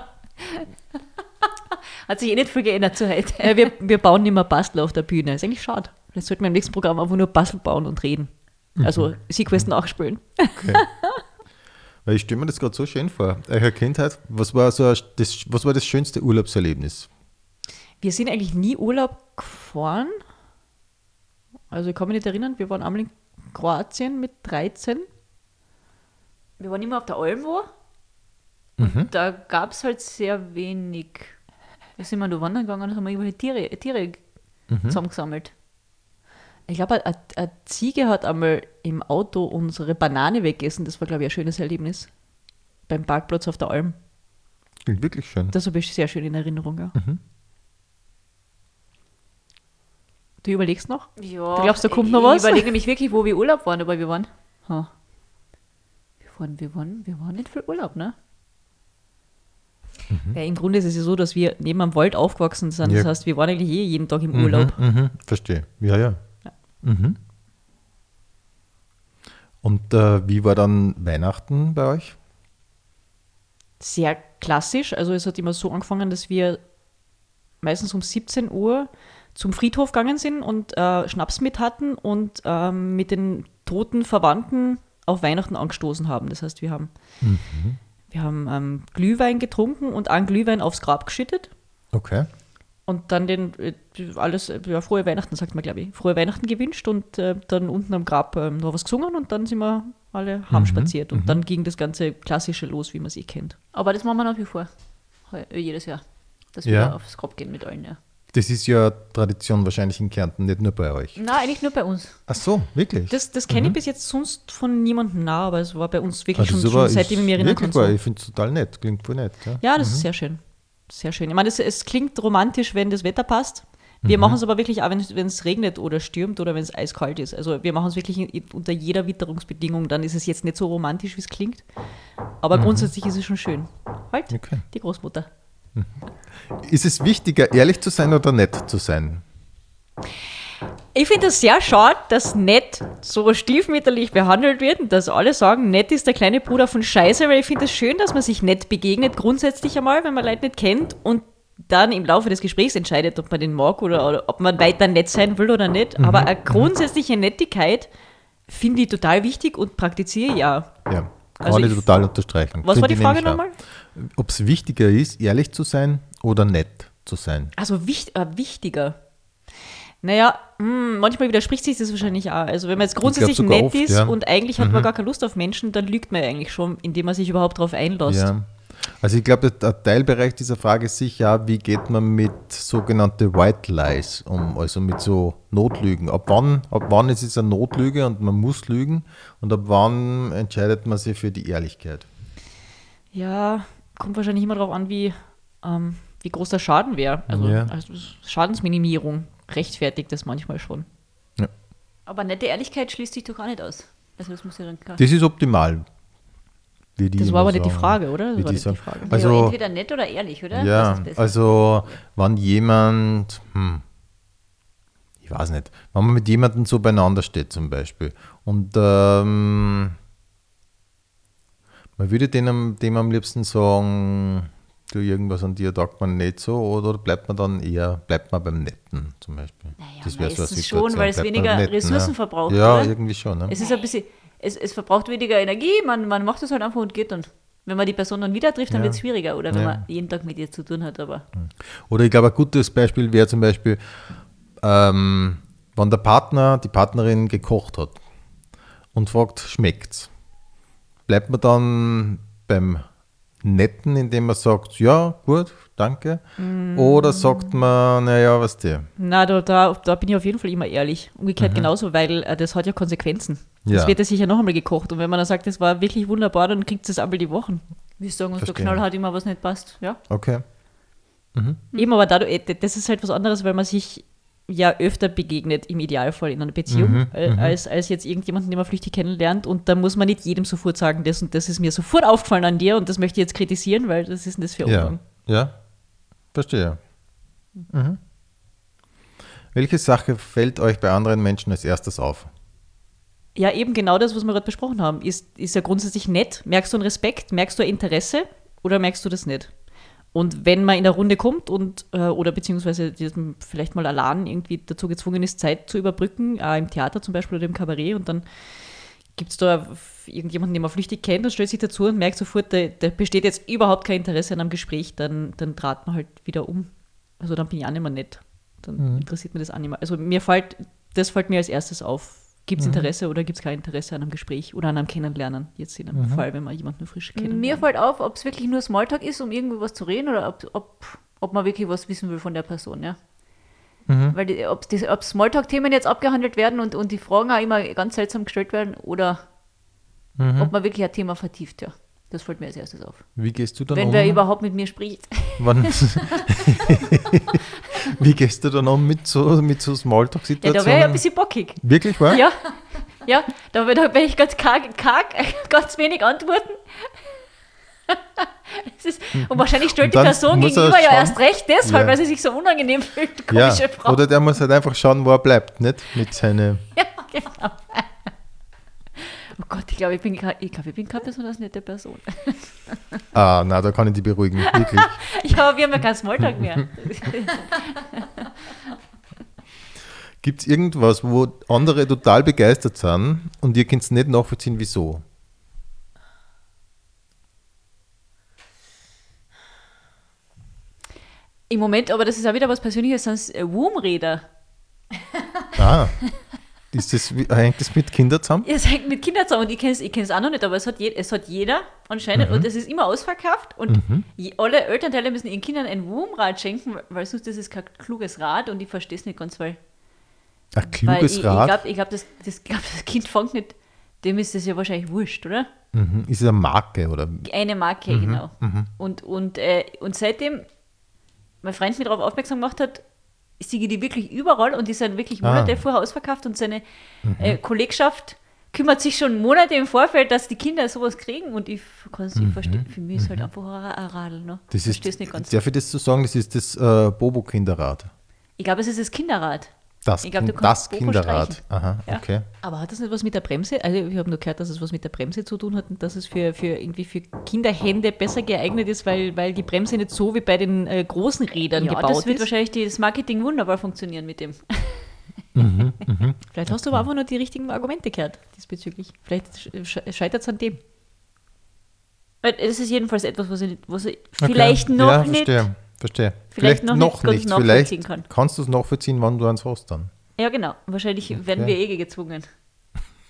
Hat sich eh nicht viel geändert zu heute. Ja, wir, wir bauen nicht mehr Puzzle auf der Bühne. Ist eigentlich schade. Vielleicht sollten wir im nächsten Programm einfach nur Puzzle bauen und reden. Also Sequest nachspielen. Okay. Weil ich stelle mir das gerade so schön vor. Eure Kindheit, was war, so das, was war das schönste Urlaubserlebnis? Wir sind eigentlich nie Urlaub gefahren. Also ich kann mich nicht erinnern, wir waren einmal in Kroatien mit dreizehn. Wir waren immer auf der Alm wo. Mhm. Da gab es halt sehr wenig. Da sind wir nur wandern gegangen und haben irgendwelche Tiere, Tiere Mhm. zusammengesammelt. Ich glaube, eine, eine Ziege hat einmal im Auto unsere Banane weggegessen. Das war, glaube ich, ein schönes Erlebnis. Beim Parkplatz auf der Alm. Klingt wirklich schön. Das habe ich sehr schön in Erinnerung. Ja. Mhm. Du überlegst noch? Ja, Du glaubst, da kommt noch ich was? Ich überlege nämlich wirklich, wo wir Urlaub waren, aber wir waren. Ha. Wir waren, wir waren, wir waren nicht viel Urlaub, ne? Ja, im Grunde ist es ja so, dass wir neben am Wald aufgewachsen sind. Das Ja. heißt, wir waren eigentlich eh jeden Tag im Urlaub. Mhm, mhm, verstehe. Ja, ja. Ja. Mhm. Und äh, wie war dann Weihnachten bei euch? Sehr klassisch. Also es hat immer so angefangen, dass wir meistens um siebzehn Uhr zum Friedhof gegangen sind und äh, Schnaps mit hatten und ähm, mit den toten Verwandten auf Weihnachten angestoßen haben. Das heißt, wir haben, Mhm. wir haben ähm, Glühwein getrunken und einen Glühwein aufs Grab geschüttet. Okay. Und dann den, äh, alles, äh, ja, frohe Weihnachten, sagt man, glaube ich, frohe Weihnachten gewünscht und äh, dann unten am Grab äh, noch was gesungen und dann sind wir alle heimspaziert. Und mhm. dann ging das ganze Klassische los, wie man es eh kennt. Aber das machen wir nach wie vor. Heu- Jedes Jahr. Dass Ja. wir aufs Grab gehen mit allen, ja. Das ist ja Tradition wahrscheinlich in Kärnten, nicht nur bei euch. Na, eigentlich nur bei uns. Ach so, wirklich? Das, das kenne ich bis jetzt sonst von niemandem nah, aber es war bei uns wirklich Ah, das schon, ist aber- schon seitdem ich mich ist erinnern kann. wirklich So. wahr. Ich finde es total nett, klingt voll nett. Ja, Ja, das ist sehr schön. Sehr schön. Ich meine, es, es klingt romantisch, wenn das Wetter passt. Wir Mhm. machen es aber wirklich auch, wenn es- wenn es regnet oder stürmt oder wenn es eiskalt ist. Also wir machen es wirklich in, unter jeder Witterungsbedingung. Dann ist es jetzt nicht so romantisch, wie es klingt. Aber grundsätzlich ist es schon schön. Halt, Okay. die Großmutter. Ist es wichtiger, ehrlich zu sein oder nett zu sein? Ich finde es sehr schade, dass nett so stiefmütterlich behandelt wird und dass alle sagen, nett ist der kleine Bruder von Scheiße, weil ich finde es schön, dass man sich nett begegnet, grundsätzlich einmal, wenn man Leute nicht kennt und dann im Laufe des Gesprächs entscheidet, ob man den mag oder, oder ob man weiter nett sein will oder nicht. Aber eine grundsätzliche Nettigkeit finde ich total wichtig und praktiziere ich auch. Ja, kann Also ich ich- total unterstreichen. Was Finde war die ich Frage nämlich auch. nochmal? Ob es wichtiger ist, ehrlich zu sein oder nett zu sein? Also wicht, äh, wichtiger. Naja, mh, manchmal widerspricht sich das wahrscheinlich auch. Also wenn man jetzt grundsätzlich sogar nett oft, ist ja. und eigentlich hat man gar keine Lust auf Menschen, dann lügt man ja eigentlich schon, indem man sich überhaupt darauf einlässt. Ja. Also ich glaube, der Teilbereich dieser Frage ist sicher, wie geht man mit sogenannten White Lies um, also mit so Notlügen. Ab wann, ab wann ist es eine Notlüge und man muss lügen und ab wann entscheidet man sich für die Ehrlichkeit? Ja, kommt wahrscheinlich immer darauf an, wie, ähm, wie groß der Schaden wäre. Also, Ja. also Schadensminimierung rechtfertigt das manchmal schon. Aber nette Ehrlichkeit schließt sich doch auch nicht aus. Also das muss ja dann klar. Das ist optimal. Wie die Das immer war aber nicht die sagen. Frage, oder? Das Wie war die nicht die sagen. Frage. Also, ja, entweder nett oder ehrlich, oder? ja, Was ist besser? also wenn jemand, hm, ich weiß nicht, wenn man mit jemandem so beieinander steht zum Beispiel und ähm, man würde dem, dem am liebsten sagen, du, irgendwas an dir taugt man nicht so, oder bleibt man dann eher, bleibt man beim Netten zum Beispiel? Naja, Das wäre so eine meistens Situation. schon, weil es Bleibt man weniger beim Netten, Ressourcen ja. verbraucht, Ja, oder? irgendwie schon. Ne? Es ist ein bisschen, es, es verbraucht weniger Energie, man, man macht es halt einfach und geht dann. Wenn man die Person dann wieder trifft, dann Ja. wird es schwieriger, oder wenn Ja. man jeden Tag mit ihr zu tun hat, aber Oder ich glaube, ein gutes Beispiel wäre zum Beispiel, ähm, wenn der Partner, die Partnerin gekocht hat und fragt, schmeckt's? Bleibt man dann beim Netten, indem man sagt, ja, gut, danke? Mm. Oder sagt man, naja, was der? Na, da, da, da bin ich auf jeden Fall immer ehrlich. Umgekehrt genauso, weil äh, das hat ja Konsequenzen. Das Ja. wird ja sicher noch einmal gekocht. Und wenn man dann sagt, das war wirklich wunderbar, dann kriegt es einmal die Wochen. wir sagen uns, der Verstehe. Knall hat immer was nicht passt. Ja? Okay. Eben, aber dadurch, äh, das ist halt was anderes, weil man sich ja öfter begegnet, im Idealfall in einer Beziehung, Mhm, äh, als, als jetzt irgendjemanden, den man flüchtig kennenlernt. Und da muss man nicht jedem sofort sagen, das und das ist mir sofort aufgefallen an dir und das möchte ich jetzt kritisieren, weil das ist denn das für Ja, Ordnung. ja, verstehe. Mhm. Welche Sache fällt euch bei anderen Menschen als erstes auf? Ja, eben genau das, was wir gerade besprochen haben. Ist, ist ja grundsätzlich nett. Merkst du einen Respekt? Merkst du ein Interesse? Oder merkst du das nicht? Und wenn man in der Runde kommt und äh, oder beziehungsweise die vielleicht mal allein irgendwie dazu gezwungen ist, Zeit zu überbrücken, äh, im Theater zum Beispiel oder im Kabarett, und dann gibt es da irgendjemanden, den man flüchtig kennt und stellt sich dazu und merkt sofort, da, da besteht jetzt überhaupt kein Interesse an einem Gespräch, dann, dann trat man halt wieder um. Also dann bin ich auch nicht mehr nett. Dann Mhm. interessiert mir das auch nicht mehr. Also mir fällt, das fällt mir als erstes auf. Gibt es Mhm. Interesse oder gibt es kein Interesse an einem Gespräch oder an einem Kennenlernen, jetzt in einem Mhm. Fall, wenn man jemanden nur frisch kennenlernt. Mir fällt auf, ob es wirklich nur Smalltalk ist, um irgendwie was zu reden, oder ob, ob, ob man wirklich was wissen will von der Person, ja. Mhm. Weil die, ob, die, ob Smalltalk-Themen jetzt abgehandelt werden und, und die Fragen auch immer ganz seltsam gestellt werden, oder Mhm. ob man wirklich ein Thema vertieft, ja. Das fällt mir als erstes auf. Wie gehst du dann Wenn um? wer überhaupt mit mir spricht. Wann, wie gehst du dann um mit so, mit so Ja, Smalltalk-Situationen? da wäre ich ein bisschen bockig. Wirklich, wahr? Ja, ja, da werde da ich ganz karg, karg, ganz wenig antworten. Es ist, und wahrscheinlich stellt Und die dann Person muss er gegenüber ja schauen- erst recht deshalb, Ja. weil sie sich so unangenehm fühlt. Ja, Komische Frau. oder der muss halt einfach schauen, wo er bleibt, nicht? Mit seinen. Ja, genau. Oh Gott, ich glaube, ich bin, ke- ich, glaub, ich bin keine besonders nette Person. Ah, na, da kann ich dich beruhigen, wirklich. Ja, wir haben ja keinen Smalltalk mehr. Gibt es irgendwas, wo andere total begeistert sind und ihr könnt es nicht nachvollziehen, wieso? Im Moment, aber das ist auch wieder was Persönliches, sind es äh, Wurmräder. Ah, ist das, wie- hängt das mit Kindern zusammen? Es hängt mit Kindern zusammen und ich kenne es ich kenn's auch noch nicht, aber es hat, je, es hat jeder anscheinend und es ist immer ausverkauft und je, alle Elternteile müssen ihren Kindern ein Wurmrad schenken, weil- weil sonst ist es kein kluges Rad und ich verstehe es nicht ganz, weil, Ein weil kluges ich, Rad? ich glaube, ich glaub, das, das, glaub, das Kind fängt nicht, dem ist das ja wahrscheinlich wurscht, oder? Mhm. Ist es eine Marke, oder? Eine Marke, genau. Und, und, äh, und seitdem mein Freund mir darauf aufmerksam gemacht hat, sehe die wirklich überall und die sind wirklich Monate Ah. vorher ausverkauft und seine äh, Kollegschaft kümmert sich schon Monate im Vorfeld, dass die Kinder sowas kriegen und ich kann es nicht verstehen. Für mich ist halt einfach ein, ein Radl. Ne? Das Ich verstehe es ist, nicht ganz. darf ich das so sagen, das ist das äh, Bobo-Kinderrad. Ich glaube, es ist das Kinderrad. Das, Ich glaub, du Kind- kannst das Bobo Kinderrad. streichen. Aha, Ja. okay. Aber hat das nicht was mit der Bremse? Also ich habe nur gehört, dass es was mit der Bremse zu tun hat und dass es für, für irgendwie für Kinderhände besser geeignet ist, weil, weil die Bremse nicht so wie bei den äh, großen Rädern Ja, gebaut das wird ist. wahrscheinlich die, das Marketing wunderbar funktionieren mit dem. Vielleicht hast du aber einfach nur die richtigen Argumente gehört diesbezüglich. Vielleicht sch- scheitert es an dem. Weil Es ist jedenfalls etwas, was ich, was ich vielleicht noch ja, nicht. Verstehe, verstehe. Vielleicht noch nicht ganz nicht. nachvollziehen Vielleicht kann. kannst du es nachvollziehen, wann du eins hast dann. Ja, genau. Wahrscheinlich werden wir eh gezwungen.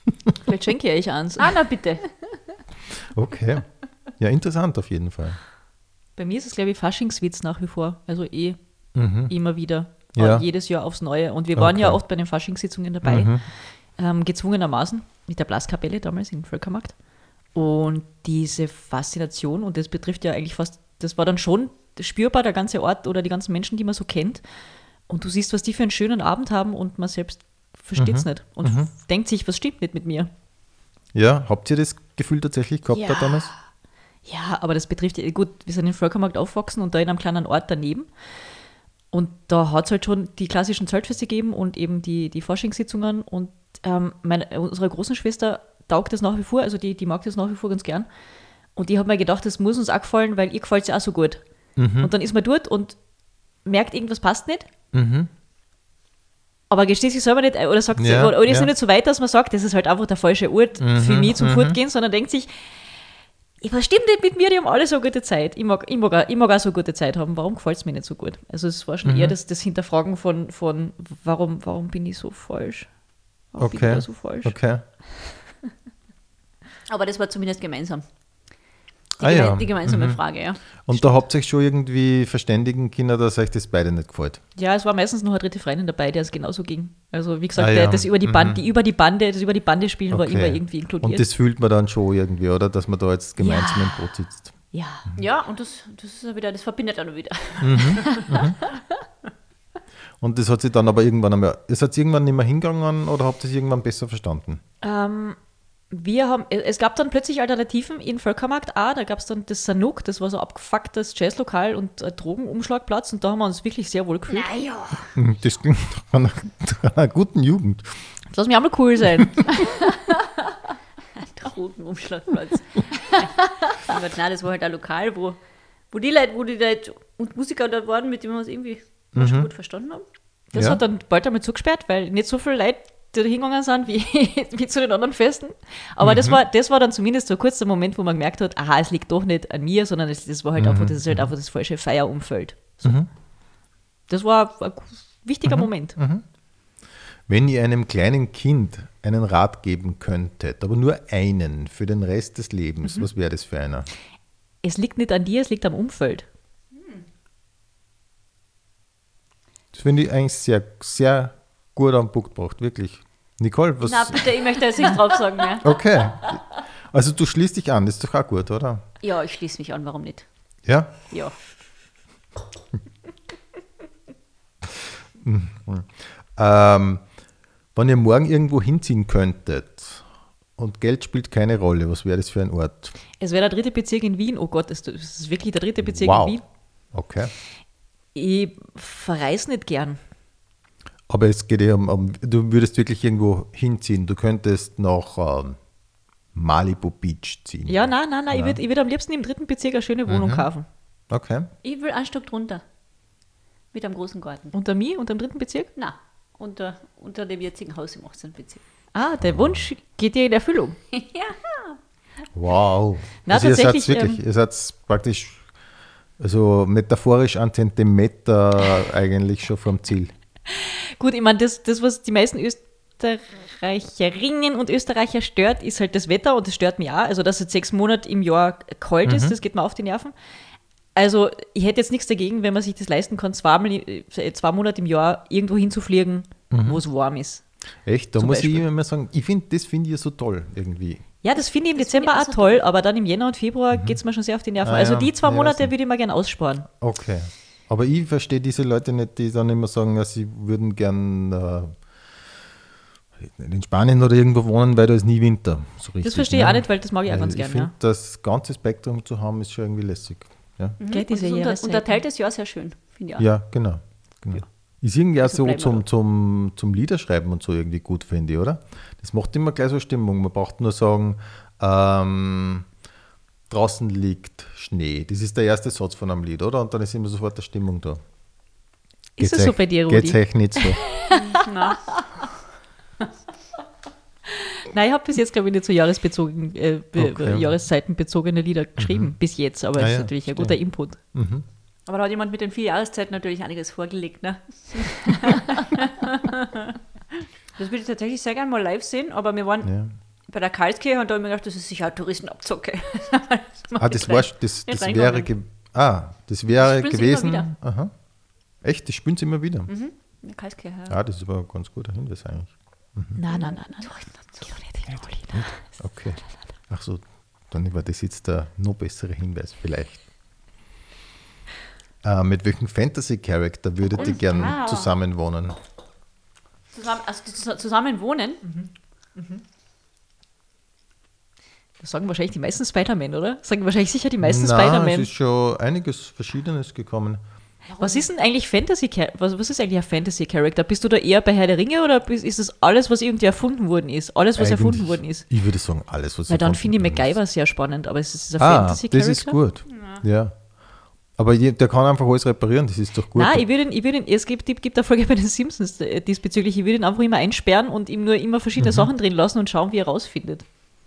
Vielleicht schenke ich euch eins. Ah, na bitte. Okay. Ja, interessant auf jeden Fall. Bei mir ist es, glaube ich, Faschingswitz nach wie vor. Also eh Mhm. immer wieder. Ja. Äh, Jedes Jahr aufs Neue. Und wir waren Okay. ja oft bei den Faschingssitzungen dabei. Mhm. Ähm, gezwungenermaßen mit der Blaskapelle damals im Völkermarkt. Und diese Faszination, und das betrifft ja eigentlich fast, das war dann schon spürbar, der ganze Ort oder die ganzen Menschen, die man so kennt. Und du siehst, was die für einen schönen Abend haben und man selbst versteht es Mhm. nicht. Und Mhm. f- denkt sich, was stimmt nicht mit mir. Ja, habt ihr das Gefühl tatsächlich gehabt Ja. da damals? Ja, aber das betrifft, ja- gut, wir sind im Völkermarkt aufgewachsen und da in einem kleinen Ort daneben. Und da hat es halt schon die klassischen Zeltfeste gegeben und eben die, die Faschingssitzungen. Und ähm, meine, unsere großen Schwester taugt das nach wie vor, also die, die mag das nach wie vor ganz gern. Und die hat mir gedacht, das muss uns auch gefallen, weil ihr gefällt es ja auch so gut. Und dann ist man dort und merkt, irgendwas passt nicht. Mhm. Aber gesteht sich selber nicht, ein oder sagt, Ja, oder ist ja. noch nicht so weit, dass man sagt, das ist halt einfach der falsche Ort für mich zum Fortgehen, sondern denkt sich, ich was stimmt nicht mit mir, die haben alle so gute Zeit. Ich mag, ich mag, auch, ich mag auch so gute Zeit haben. Warum gefällt es mir nicht so gut? Also es war schon Mhm. eher das, das Hinterfragen von, von warum, warum bin ich so falsch? Warum bin ich Okay. da so falsch? Okay. Aber das war zumindest gemeinsam. Die, Ah, geme ja. die gemeinsame Mhm. Frage, ja. Und da habt ihr euch schon irgendwie verständigen können, dass euch das beide nicht gefällt. Ja, es war meistens noch eine dritte Freundin dabei, der es genauso ging. Also wie gesagt, Ah, der, ja. das über die Bande, Mhm. die über die Bande, das über die Bande spielen war Okay. immer irgendwie inkludiert. Und das fühlt man dann schon irgendwie, oder? Dass man da jetzt gemeinsam Ja. im Boot sitzt. ja. Ja, und das, das ist ja wieder, das verbindet dann wieder. Und das hat sich dann aber irgendwann einmal, ist jetzt irgendwann nicht mehr hingegangen oder habt ihr es irgendwann besser verstanden? Ähm, wir haben, es gab dann plötzlich Alternativen in Völkermarkt auch, da gab es dann das Sanook, das war so abgefucktes Jazzlokal und ein Drogenumschlagplatz und da haben wir uns wirklich sehr wohl gefühlt. Naja. Hm, Das klingt nach einer, nach einer guten Jugend. Das lass mich auch mal cool sein. Drogenumschlagplatz. Aber nein, das war halt ein Lokal, wo, wo die Leute, wo die Leute und Musiker dort waren, mit denen wir uns irgendwie schon gut verstanden haben. Das Ja. hat dann bald damit zugesperrt, weil nicht so viele Leute die da hingegangen sind wie, wie zu den anderen Festen. Aber das, war, das war dann zumindest so ein kurzer Moment, wo man gemerkt hat, aha, es liegt doch nicht an mir, sondern es, das war halt einfach, das ist halt einfach das falsche Feierumfeld. So. Das war ein wichtiger Moment. Wenn ihr einem kleinen Kind einen Rat geben könntet, aber nur einen für den Rest des Lebens, was wäre das für einer? Es liegt nicht an dir, es liegt am Umfeld. Das finde ich eigentlich sehr, sehr gut am Punkt gebracht, wirklich. Nicole, was? Na bitte, ich möchte jetzt nicht drauf sagen mehr. Okay. Also du schließt dich an, das ist doch auch gut, oder? Ja, ich schließe mich an, warum nicht? Ja? Ja. Ähm, wenn ihr morgen irgendwo hinziehen könntet und Geld spielt keine Rolle, was wäre das für ein Ort? Es wäre der dritte Bezirk in Wien. Oh Gott, das das ist wirklich der dritte Bezirk Wow. in Wien. Okay. Ich verreise nicht gern. Aber es geht ja um, um, du würdest wirklich irgendwo hinziehen. Du könntest nach ähm, Malibu Beach ziehen. Ja, nein, nein, nein. Ja. Ich würde ich würd am liebsten im dritten Bezirk eine schöne Wohnung kaufen. Okay. Ich will ein Stück drunter. Mit einem großen Garten. Unter mir, unter dem dritten Bezirk? Na, unter, unter dem jetzigen Haus im achtzehnten Bezirk. Ah, der Wunsch geht dir in Erfüllung. Wow. Na, also ihr seid tatsächlich, wirklich, ähm, ihr seid praktisch, also metaphorisch einen Zentimeter eigentlich schon vom Ziel. Gut, ich meine, das, das, was die meisten Österreicherinnen und Österreicher stört, ist halt das Wetter und das stört mich auch. Also, dass es sechs Monate im Jahr kalt ist, das geht mir auf die Nerven. Also, ich hätte jetzt nichts dagegen, wenn man sich das leisten kann, zweimal, äh, zwei Monate im Jahr irgendwo hinzufliegen, wo es warm ist. Echt? Da Zum muss Beispiel. ich immer mal sagen, ich finde, das finde ich ja so toll irgendwie. Ja, das finde ich im Das Dezember finde auch ich auch so toll, aber dann im Jänner und Februar geht es mir schon sehr auf die Nerven. Ah, also, ja. die zwei Ja, Monate das- würde ich mir gerne aussparen. Okay. Aber ich verstehe diese Leute nicht, die dann immer sagen, ja, sie würden gern äh, in Spanien oder irgendwo wohnen, weil da ist nie Winter. So richtig, Das verstehe ich ne? auch nicht, weil das mag ich auch Weil ganz ich gerne. finde, Ja. das ganze Spektrum zu haben, ist schon irgendwie lässig. Ja, Gell, Und diese das unter, Jahreszeiten. unterteiltes Jahr sehr schön, finde ich auch. ja genau. genau. Ist irgendwie auch Also so bleiben wir zum, da. zum, zum Liederschreiben und so irgendwie gut, finde ich, oder? Das macht immer gleich so Stimmung. Man braucht nur sagen, ähm, draußen liegt Schnee. Das ist der erste Satz von einem Lied, oder? Und dann ist immer sofort eine Stimmung da. Ist das Geht's so euch- bei dir, Rudi? Geht's euch nicht so? Na, Nein, ich habe bis jetzt, glaube ich, nicht so jahresbezogen, äh, be- Okay. jahreszeitenbezogene Lieder geschrieben, bis jetzt, aber Ah das ist ja, natürlich ein verstehe. guter Input. aber da hat jemand mit den vier Jahreszeiten natürlich einiges vorgelegt, ne? Das würde ich tatsächlich sehr gerne mal live sehen, aber wir waren Ja. bei der Karlskirche und da habe ich mir gedacht, das ist sicher eine Touristenabzocke. Ah, das, war, das, Nicht das wäre reinkommen. ge Ah, das wäre spülen sie gewesen. immer wieder. Aha. Echt, das spülen sie immer wieder. Mhm. In der Kaiskirche, ja. Ja, das ist aber ein ganz guter Hinweis eigentlich. Nein, nein, nein, nein. Geh doch nicht hin, Oli, nein. Okay. Ach so, dann war das jetzt der noch bessere Hinweis vielleicht. Äh, mit welchem Fantasy-Charakter würdet ihr gern Ah. zusammen wohnen? Zusammen, also zus- zusammen wohnen. Das sagen wahrscheinlich die meisten Spider-Man, oder? Sagen wahrscheinlich sicher die meisten Nein, es Spider-Man. ist schon einiges Verschiedenes gekommen. Was ist denn eigentlich Fantasy? Was, was ist eigentlich ein Fantasy-Charakter? Bist du da eher bei Herr der Ringe oder bist, ist das alles, was irgendwie erfunden worden ist? Alles, was erfunden Eigentlich, worden ist? Ich würde sagen, alles, was Weil dann erfunden finde ich worden ist. MacGyver sehr spannend, aber es ist ein Ah, Fantasy-Charakter. das ist gut. Ja. Aber je, der kann einfach alles reparieren, das ist doch gut. Nein, ich würde ihn, ich würde ihn, es gibt, gibt eine Folge bei den Simpsons äh, diesbezüglich, ich würde ihn einfach immer einsperren und ihm nur immer verschiedene Mhm. Sachen drin lassen und schauen, wie er rausfindet.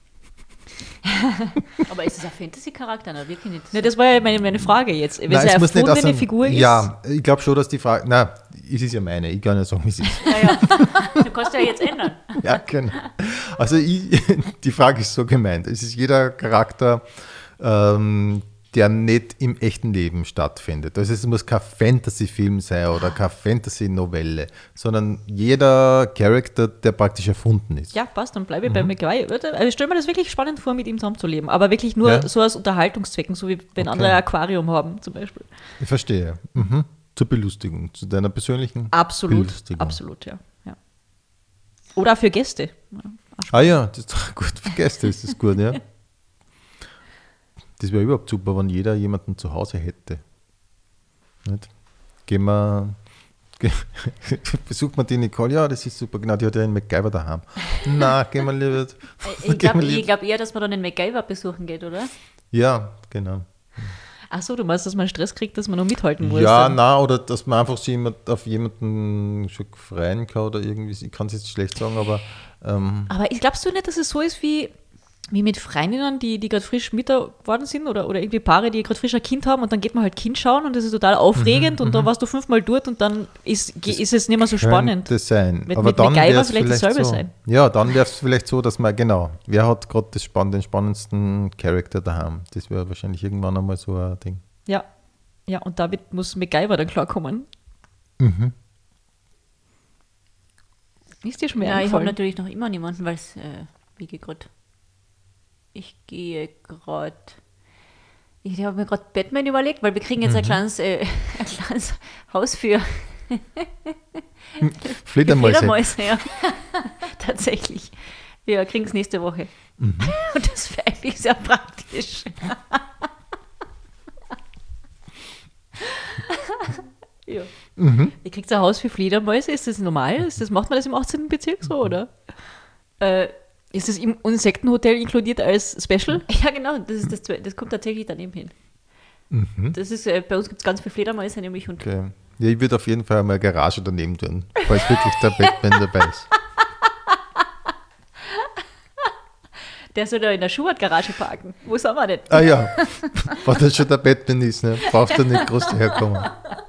Aber ist es ein Fantasy-Charakter? Nein, wirklich nicht. Ne, das war ja meine, meine Frage jetzt. Wenn Nein, es eine es muss nicht aus erfundene einem- Figur ist, Ja, ich glaube schon, dass die Frage. Nein, es ist ja meine, ich kann ja sagen, wie es ist. Naja, du kannst ja jetzt ändern. Ja, genau. Also ich, die Frage ist so gemeint. Es ist jeder Charakter, ähm, der nicht im echten Leben stattfindet. Also es muss kein Fantasy-Film sein oder keine Fantasy-Novelle, sondern jeder Charakter, der praktisch erfunden ist. ja, passt, dann bleibe ich bei MacGyver. Also ich stelle mir das wirklich spannend vor, mit ihm zusammenzuleben. Aber wirklich nur Ja. so aus Unterhaltungszwecken, so wie wenn Okay. andere ein Aquarium haben zum Beispiel. Ich verstehe. Mhm. Zur Belustigung, zu deiner persönlichen Absolut, Belustigung. absolut, ja. ja. Oder auch für Gäste. Ah ja, das ist doch gut. Für Gäste ist das gut, ja. Das wäre überhaupt super, wenn jeder jemanden zu Hause hätte. Nicht? Gehen wir, ge, besucht man die Nicole, ja, das ist super, genau, die hat ja einen MacGyver daheim. Na, gehen wir lieber. Ich gehen glaube wir lieber- glaub eher, dass man dann den MacGyver besuchen geht, oder? Ja, genau. Ach so, du meinst, dass man Stress kriegt, dass man noch mithalten muss? Ja, dann? na, oder dass man einfach sich jemand, auf jemanden schon freuen kann oder irgendwie, ich kann es jetzt schlecht sagen, aber ähm, Aber ich- glaubst du nicht, dass es so ist wie, wie mit Freundinnen, die, die gerade frisch Mütter geworden sind oder, oder irgendwie Paare, die gerade frisch ein Kind haben und dann geht man halt Kind schauen und das ist total aufregend und dann warst du fünfmal dort und dann ist, ge- ist es nicht mehr so spannend. könnte sein. Mit- aber mit dann MacGyver wäre es vielleicht vielleicht dasselbe so. sein. Ja, dann wäre es vielleicht so, dass man, genau, wer hat gerade das spann- den spannendsten Charakter daheim? Das wäre wahrscheinlich irgendwann einmal so ein Ding. Ja. Ja, und damit muss MacGyver dann klarkommen. Mhm. Ist dir schon mehr Ja, ich habe eingefallen? natürlich noch immer niemanden, weil es, äh, wie geht gerade? Ich gehe gerade. Ich habe mir gerade Batman überlegt, weil wir kriegen jetzt ein, kleines, äh, ein kleines Haus für Fledermäuse. Fledermäuse. Ja. Tatsächlich. Wir kriegen es nächste Woche. Und das wäre eigentlich sehr praktisch. ja. Ihr kriegt ein Haus für Fledermäuse, ist das normal? Ist das, macht man das im achtzehnten Bezirk so, oder? Äh, ist das im Insektenhotel inkludiert als Special? Ja, genau, das, ist das, Zwe- das kommt tatsächlich daneben hin. Das ist, äh, bei uns gibt es ganz viele Fledermäuse, nämlich und Okay. Ja, ich würde auf jeden Fall mal eine Garage daneben tun, falls wirklich der Batman dabei ist. der soll da in der Schubert-Garage parken. Wo sind wir denn? Ah ja, wenn das schon der Batman ist, ne? Braucht er nicht groß daherkommen.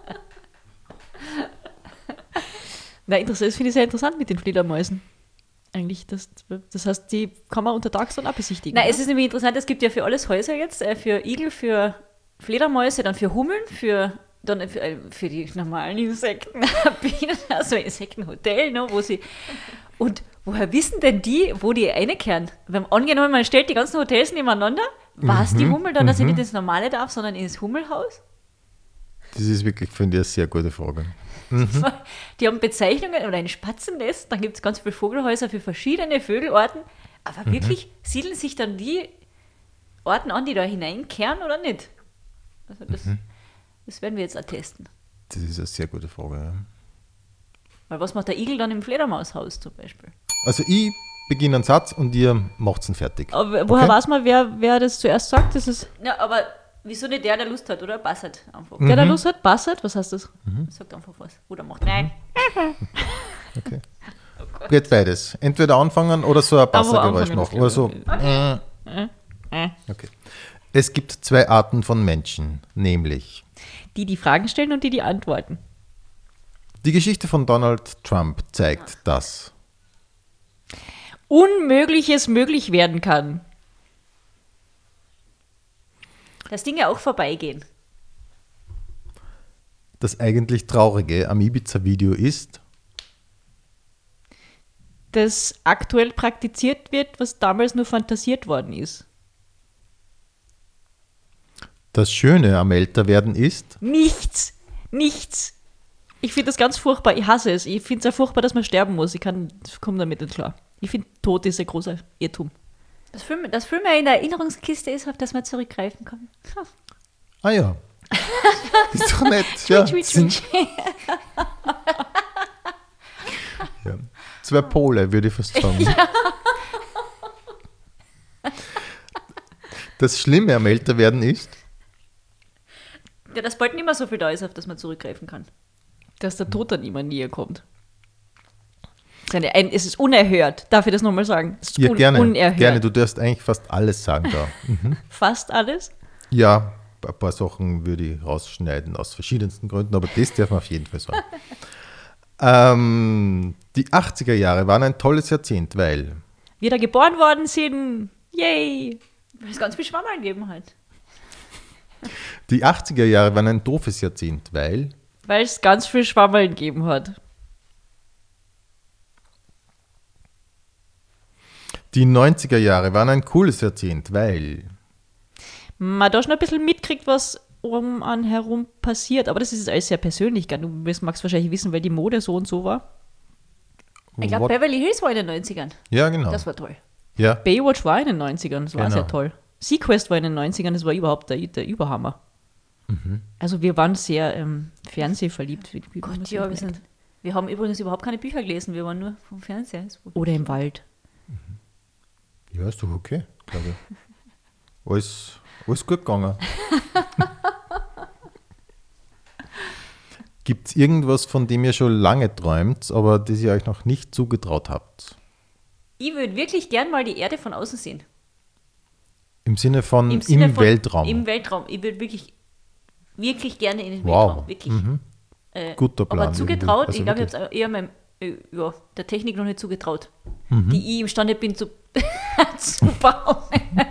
Na, interessant, das finde ich sehr interessant mit den Fledermäusen. Eigentlich, das, das heißt, die kann man untertags dann auch besichtigen. Nein, oder? es ist nämlich interessant, es gibt ja für alles Häuser jetzt, äh, für Igel, für Fledermäuse, dann für Hummeln, für, dann für, äh, für die normalen Insekten, Bienen, also Insektenhotel, ne, wo sie. Und woher wissen denn die, wo die reinkehren? Wenn angenommen, man stellt die ganzen Hotels nebeneinander, weiß die Hummel dann, dass sie nicht ins Normale darf, sondern ins Hummelhaus? Das ist wirklich, finde ich, eine sehr gute Frage. Die haben Bezeichnungen oder ein Spatzennest, dann gibt es ganz viele Vogelhäuser für verschiedene Vögelarten. Aber wirklich siedeln sich dann die Orten an, die da hineinkehren oder nicht? Also das, das werden wir jetzt auch testen. Das ist eine sehr gute Frage. Ja. Weil was macht der Igel dann im Fledermaushaus zum Beispiel? Also ich beginne einen Satz und ihr macht ihn fertig. Aber woher Okay. weiß man, wer, wer das zuerst sagt? Das ist Ja, aber wieso nicht der, der Lust hat, oder? Bassert einfach. der, der Lust hat, Bassett, was heißt das? Sagt einfach was. Oder macht nein. Okay. Geht beides. Entweder anfangen oder so ein Bassergeräusch anfangen, machen. das Oder so. Äh. Okay. Es gibt zwei Arten von Menschen, nämlich Die, die Fragen stellen und die, die antworten. die Geschichte von Donald Trump zeigt, dass Unmögliches möglich werden kann. Dass Dinge auch vorbeigehen. Das eigentlich Traurige am Ibiza-Video ist, Das aktuell praktiziert wird, was damals nur fantasiert worden ist. das Schöne am Älterwerden ist, Nichts. Nichts. Ich finde das ganz furchtbar. Ich hasse es. Ich finde es ja furchtbar, dass man sterben muss. Ich kann, komme damit nicht klar. Ich finde, Tod ist ein großer Irrtum. Das viel, das viel mehr in der Erinnerungskiste ist, auf das man zurückgreifen kann. ah ja, ist doch nett. ja, Tweet, sind, tweet. ja. Zwei Pole, würde ich fast sagen. Das Schlimme am Älterwerden ist, Ja, dass bald nicht mehr so viel da ist, auf das man zurückgreifen kann. Dass der Tod dann immer näher kommt. Es ist eine- ein- Es ist unerhört. Darf ich das nochmal sagen? Es ist ja un- gerne, unerhört. gerne, du darfst eigentlich fast alles sagen da. Fast alles. Ja, ein paar Sachen würde ich rausschneiden aus verschiedensten Gründen, aber das darf man auf jeden Fall sagen. ähm, die achtziger Jahre waren ein tolles Jahrzehnt, weil Wir da geboren worden sind. Yay! Weil es ganz viel Schwammerl gegeben hat. die achtziger Jahre waren ein doofes Jahrzehnt, weil Weil es ganz viel Schwammeln gegeben hat. die neunziger Jahre waren ein cooles Jahrzehnt, weil Man da schon ein bisschen mitkriegt, was um einen herum passiert. Aber das ist alles sehr persönlich. Gell? Du magst wahrscheinlich wissen, weil die Mode so und so war. Ich glaube, What? Beverly Hills war in den neunzigern. Ja, genau. Das war toll. Ja, Baywatch war in den neunzigern, das war Genau. sehr toll. Sequest war in den neunzigern, das war überhaupt der, der Überhammer. Mhm. Also wir waren sehr ähm, fernsehverliebt. Wie, wie man Gott, so ja, wir, merkt. sind, wir haben übrigens überhaupt keine Bücher gelesen, wir waren nur vom Fernseher. Das war- Oder im Wald. ja, ist doch okay, glaube ich. Alles, alles gut gegangen. Gibt es irgendwas, von dem ihr schon lange träumt, aber das ihr euch noch nicht zugetraut habt? Ich würde wirklich gern mal die Erde von außen sehen. Im Sinne von im, Sinne von- Weltraum. Im Weltraum. Ich würde wirklich, wirklich gerne in den Wow. Weltraum. Wirklich. Mhm. Äh, Guter Plan Aber zugetraut, irgendwie. ich glaube, ich Also habe es eher meinem, äh, ja, der Technik noch nicht zugetraut. Mhm. Die ich imstande bin zu, zu bauen.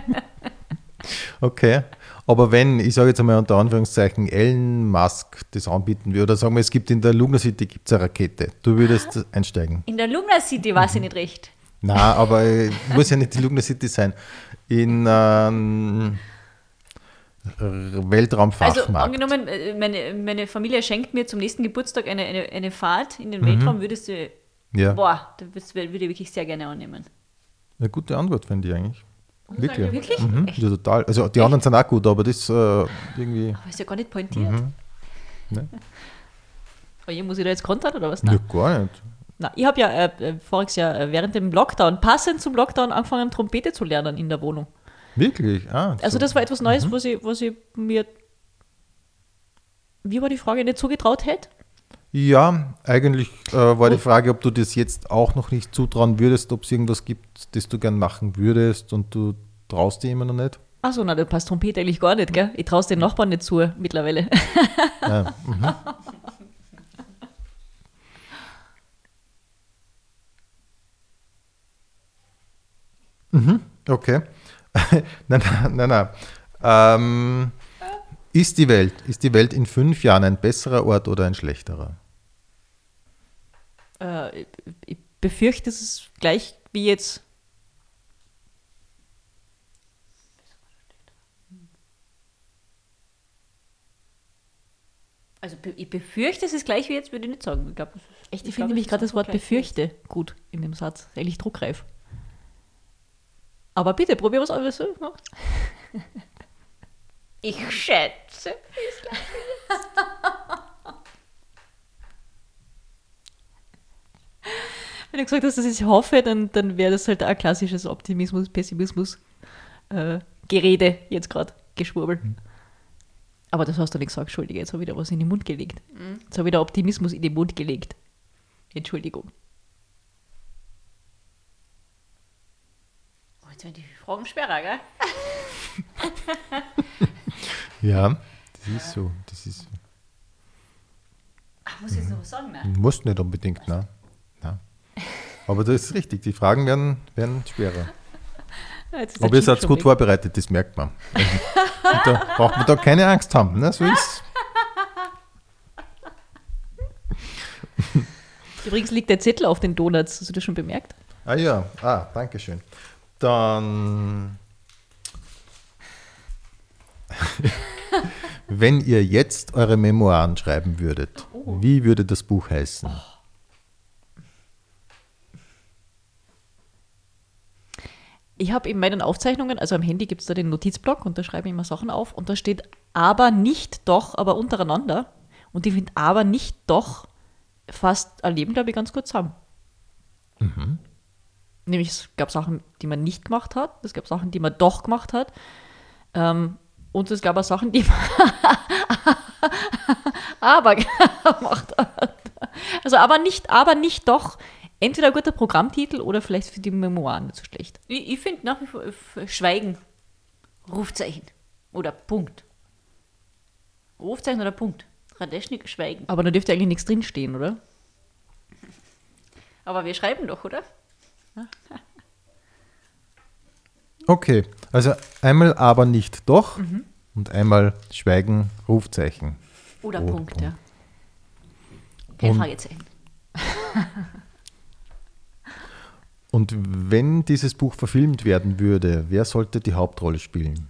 Okay, aber wenn, ich sage jetzt einmal unter Anführungszeichen, Elon Musk das anbieten würde, oder sagen wir, es gibt in der Luna City gibt's eine Rakete, du würdest einsteigen? In der Luna City weiß ich nicht recht. Na, aber äh, muss ja nicht die Luna City sein. In ähm, Also Weltraumfachmarkt. angenommen, äh, meine, meine Familie schenkt mir zum nächsten Geburtstag eine, eine, eine Fahrt in den Weltraum, würdest du, ja, boah, das würde ich wirklich sehr gerne annehmen. eine gute Antwort, finde ich eigentlich. Wirklich? Wirklich? Mhm. Echt? Ja, total. Also die anderen sind auch gut, aber das äh, irgendwie. Aber ist ja gar nicht pointiert. Mhm. Ne? Oh je, muss ich da jetzt kontern oder was? Ja, Nein. gar nicht. Na, ich habe ja äh, äh, voriges Jahr äh, während dem Lockdown, passend zum Lockdown, angefangen, Trompete zu lernen in der Wohnung. Wirklich? Ah, Also so. das war etwas Neues, was, ich, was ich mir, wie war die Frage, nicht zugetraut hätte? Ja, eigentlich äh, war die Frage, ob du das jetzt auch noch nicht zutrauen würdest, ob es irgendwas gibt, das du gern machen würdest und du traust dir immer noch nicht. Achso, na, da passt Trompete eigentlich gar nicht, gell? Ich traue es den Nachbarn nicht zu mittlerweile. Ja, mhm. Mhm, okay. nein, nein, nein, nein. Ähm, ist die Welt, ist die Welt in fünf Jahren ein besserer Ort oder ein schlechterer? äh, ich, ich befürchte, es ist gleich wie jetzt. Also be- ich befürchte, es ist gleich wie jetzt, würde ich nicht sagen. Ich, glaub, es ist- Echt, ich ich finde glaub, nämlich es gerade ist das Wort einfach gleich wie jetzt. befürchte gut in dem Satz. Ist eigentlich druckreif. Aber bitte, probier was anderes. Ne? Ich schätze. Wenn du gesagt hast, dass ich hoffe, dann, dann wäre das halt ein klassisches Optimismus, Pessimismus, äh, Gerede jetzt gerade, Geschwurbel. Aber das hast du nicht gesagt, Entschuldige, jetzt habe ich da was in den Mund gelegt. Jetzt habe ich da Optimismus in den Mund gelegt. Entschuldigung. Oh, jetzt werden die Fragen schwerer, gell? Ja, das ist so. Das ist, Ach, muss ich jetzt noch was sagen? Ne? musst nicht unbedingt, ne? Nein. Aber das ist richtig, die Fragen werden, werden schwerer. Jetzt ist der Aber ihr Chip seid schon gut weg. vorbereitet, das merkt man. Und da braucht man da keine Angst haben. Ne? So ist Übrigens liegt der Zettel auf den Donuts. Hast du das schon bemerkt? Ah ja, ah, danke schön. Dann, wenn ihr jetzt eure Memoiren schreiben würdet, wie würde das Buch heißen? Ich habe in meinen Aufzeichnungen, also am Handy gibt es da den Notizblock und da schreibe ich immer Sachen auf und da steht aber nicht doch, aber untereinander. Und ich finde aber nicht doch fast ein Leben, glaube ich, ganz gut zusammen. Mhm. Nämlich es gab Sachen, die man nicht gemacht hat, es gab Sachen, die man doch gemacht hat. Ähm, und es gab auch Sachen, die man aber gemacht hat. Also aber nicht, aber nicht doch. Entweder ein guter Programmtitel oder vielleicht für die Memoiren nicht so schlecht. Ich, ich finde nach wie vor äh, Schweigen. Rufzeichen. Oder Punkt. Rufzeichen oder Punkt. Radeschnik, Schweigen. Aber da dürfte eigentlich nichts drinstehen, oder? Aber wir schreiben doch, oder? Okay, also einmal aber nicht doch und einmal Schweigen, Rufzeichen. Oder Oh, Punkt, Punkt. ja. Kein Und- Fragezeichen. Und wenn dieses Buch verfilmt werden würde, wer sollte die Hauptrolle spielen?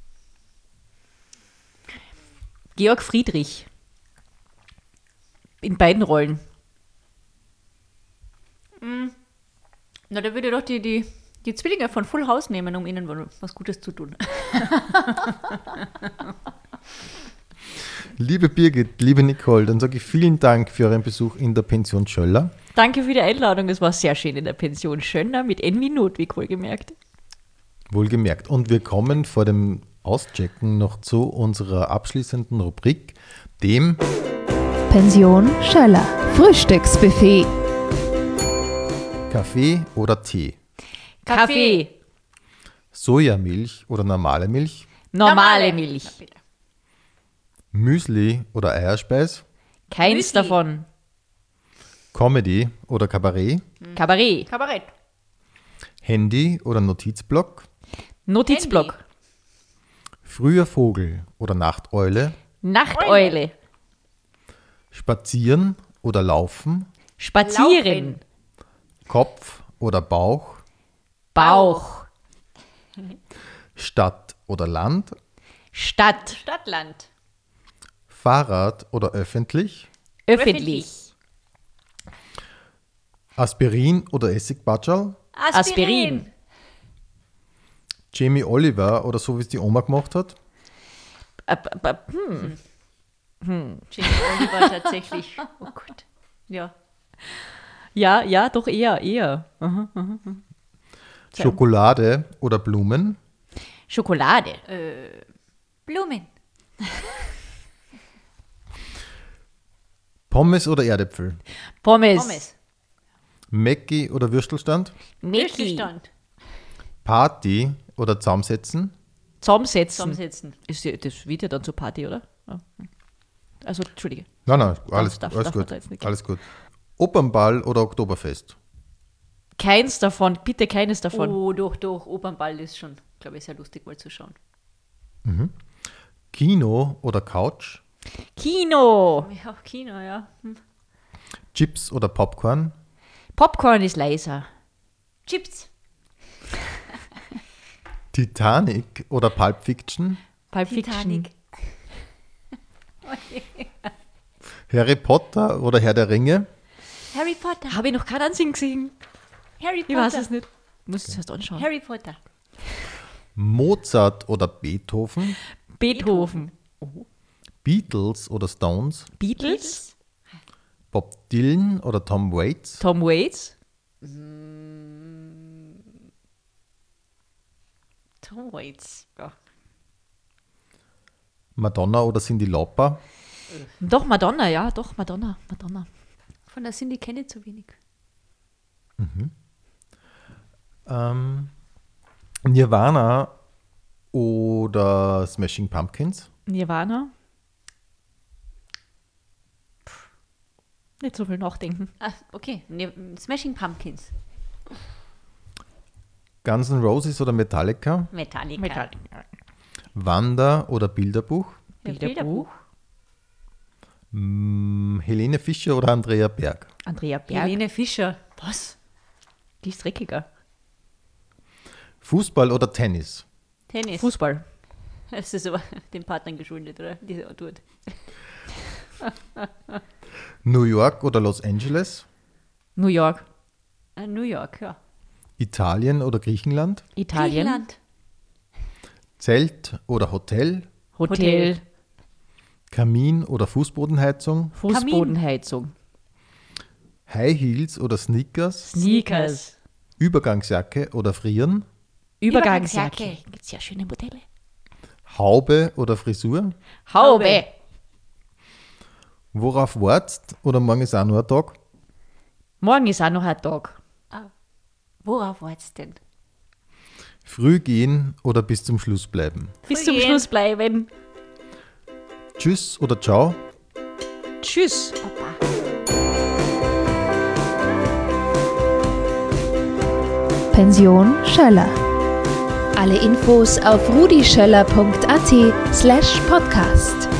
Georg Friedrich. In beiden Rollen. Na, da würde ich doch die, die, die Zwillinge von Full House nehmen, um ihnen was Gutes zu tun. Liebe Birgit, liebe Nicole, dann sage ich vielen Dank für euren Besuch in der Pension Schöller. Danke für die Einladung. Es war sehr schön in der Pension Schöner mit N Minute, wie wohlgemerkt. Wohlgemerkt. Und wir kommen vor dem Auschecken noch zu unserer abschließenden Rubrik, dem Pension Schöller. Frühstücksbuffet. Kaffee oder Tee, Kaffee. Sojamilch oder normale Milch, Normale Milch. Na, bitte. Müsli oder Eierspeis, Keins Müsli. davon. Comedy oder Kabarett, Kabarett. Kabarett. Handy oder Notizblock, Notizblock. früher Vogel oder Nachteule, Nachteule. Spazieren oder Laufen, Spazieren. Laufen. Kopf oder Bauch, Bauch. Stadt oder Land, Stadt. Stadtland. Fahrrad oder öffentlich, Öffentlich. Aspirin oder Essigbatschal, Aspirin. Jamie Oliver oder so wie es die Oma gemacht hat, Äh, b- b- hm. Jamie Oliver tatsächlich. Oh Gott. Ja. Ja, ja, doch eher, eher. Aha. Schokolade oder Blumen, Schokolade. Blumen. Pommes oder Erdäpfel, Pommes. Pommes. Mäcki oder Würstelstand, Mickey. Würstelstand. Party oder Zusammensetzen, Zusammensetzen. Zusammensetzen. Ist ja, das wird ja dann zur Party, oder? Ja. Also, Entschuldige. nein, nein, alles, darf- alles darf man gut, da jetzt nicht. alles gut. Opernball oder Oktoberfest, Keins davon, bitte keines davon. Oh, doch, doch. Opernball ist schon, glaube ich, sehr lustig mal zu schauen. Kino oder Couch, Kino. Ja, Kino, ja. Hm. Chips oder Popcorn, Popcorn ist leiser. Chips. Titanic oder Pulp Fiction, Pulp Fiction. Titanic. Harry Potter oder Herr der Ringe, Harry Potter. Habe ich noch keinen einzigen gesehen. Harry Potter. Ich weiß es nicht. Muss es erst anschauen. Harry Potter. Mozart oder Beethoven, Beethoven. Beatles oder Stones, Beatles. Bob Dylan oder Tom Waits, Tom Waits. Tom Waits. Ja. Madonna oder Cyndi Lauper, Doch, Madonna, ja, doch, Madonna. Madonna. Von der Cindy kenne ich zu wenig. ähm, Nirvana oder Smashing Pumpkins, Nirvana. Puh. Nicht so viel nachdenken. Ah, okay. Ne, Smashing Pumpkins. Guns N' Roses oder Metallica, Metallica. Metallica. Wanda oder Bilderbuch, Ja, Bilderbuch. mm, Helene Fischer oder Andrea Berg, Andrea Berg. Helene Fischer. Was? Die ist dreckiger. Fußball oder Tennis? Tennis. Fußball. Das ist aber den Partnern geschuldet, oder? Die so tut. New York oder Los Angeles? New York. Äh, New York, ja. Italien oder Griechenland? Italien. Griechenland. Zelt oder Hotel? Hotel. Kamin oder Fußbodenheizung? Fußbodenheizung. High Heels oder Sneakers? Sneakers. Übergangsjacke oder Frieren? Übergangsjacke. Übergangsjacke. Gibt es ja schöne Modelle. Haube oder Frisur? Haube. Worauf wartest oder morgen ist auch nur ein Tag? Morgen ist auch noch ein Tag. Worauf wartest du denn? Früh gehen oder bis zum Schluss bleiben? Bis zum gehen. Schluss bleiben. Tschüss oder ciao? Tschüss. Pension Schöller. Alle Infos auf rudischöller punkt at slash podcast.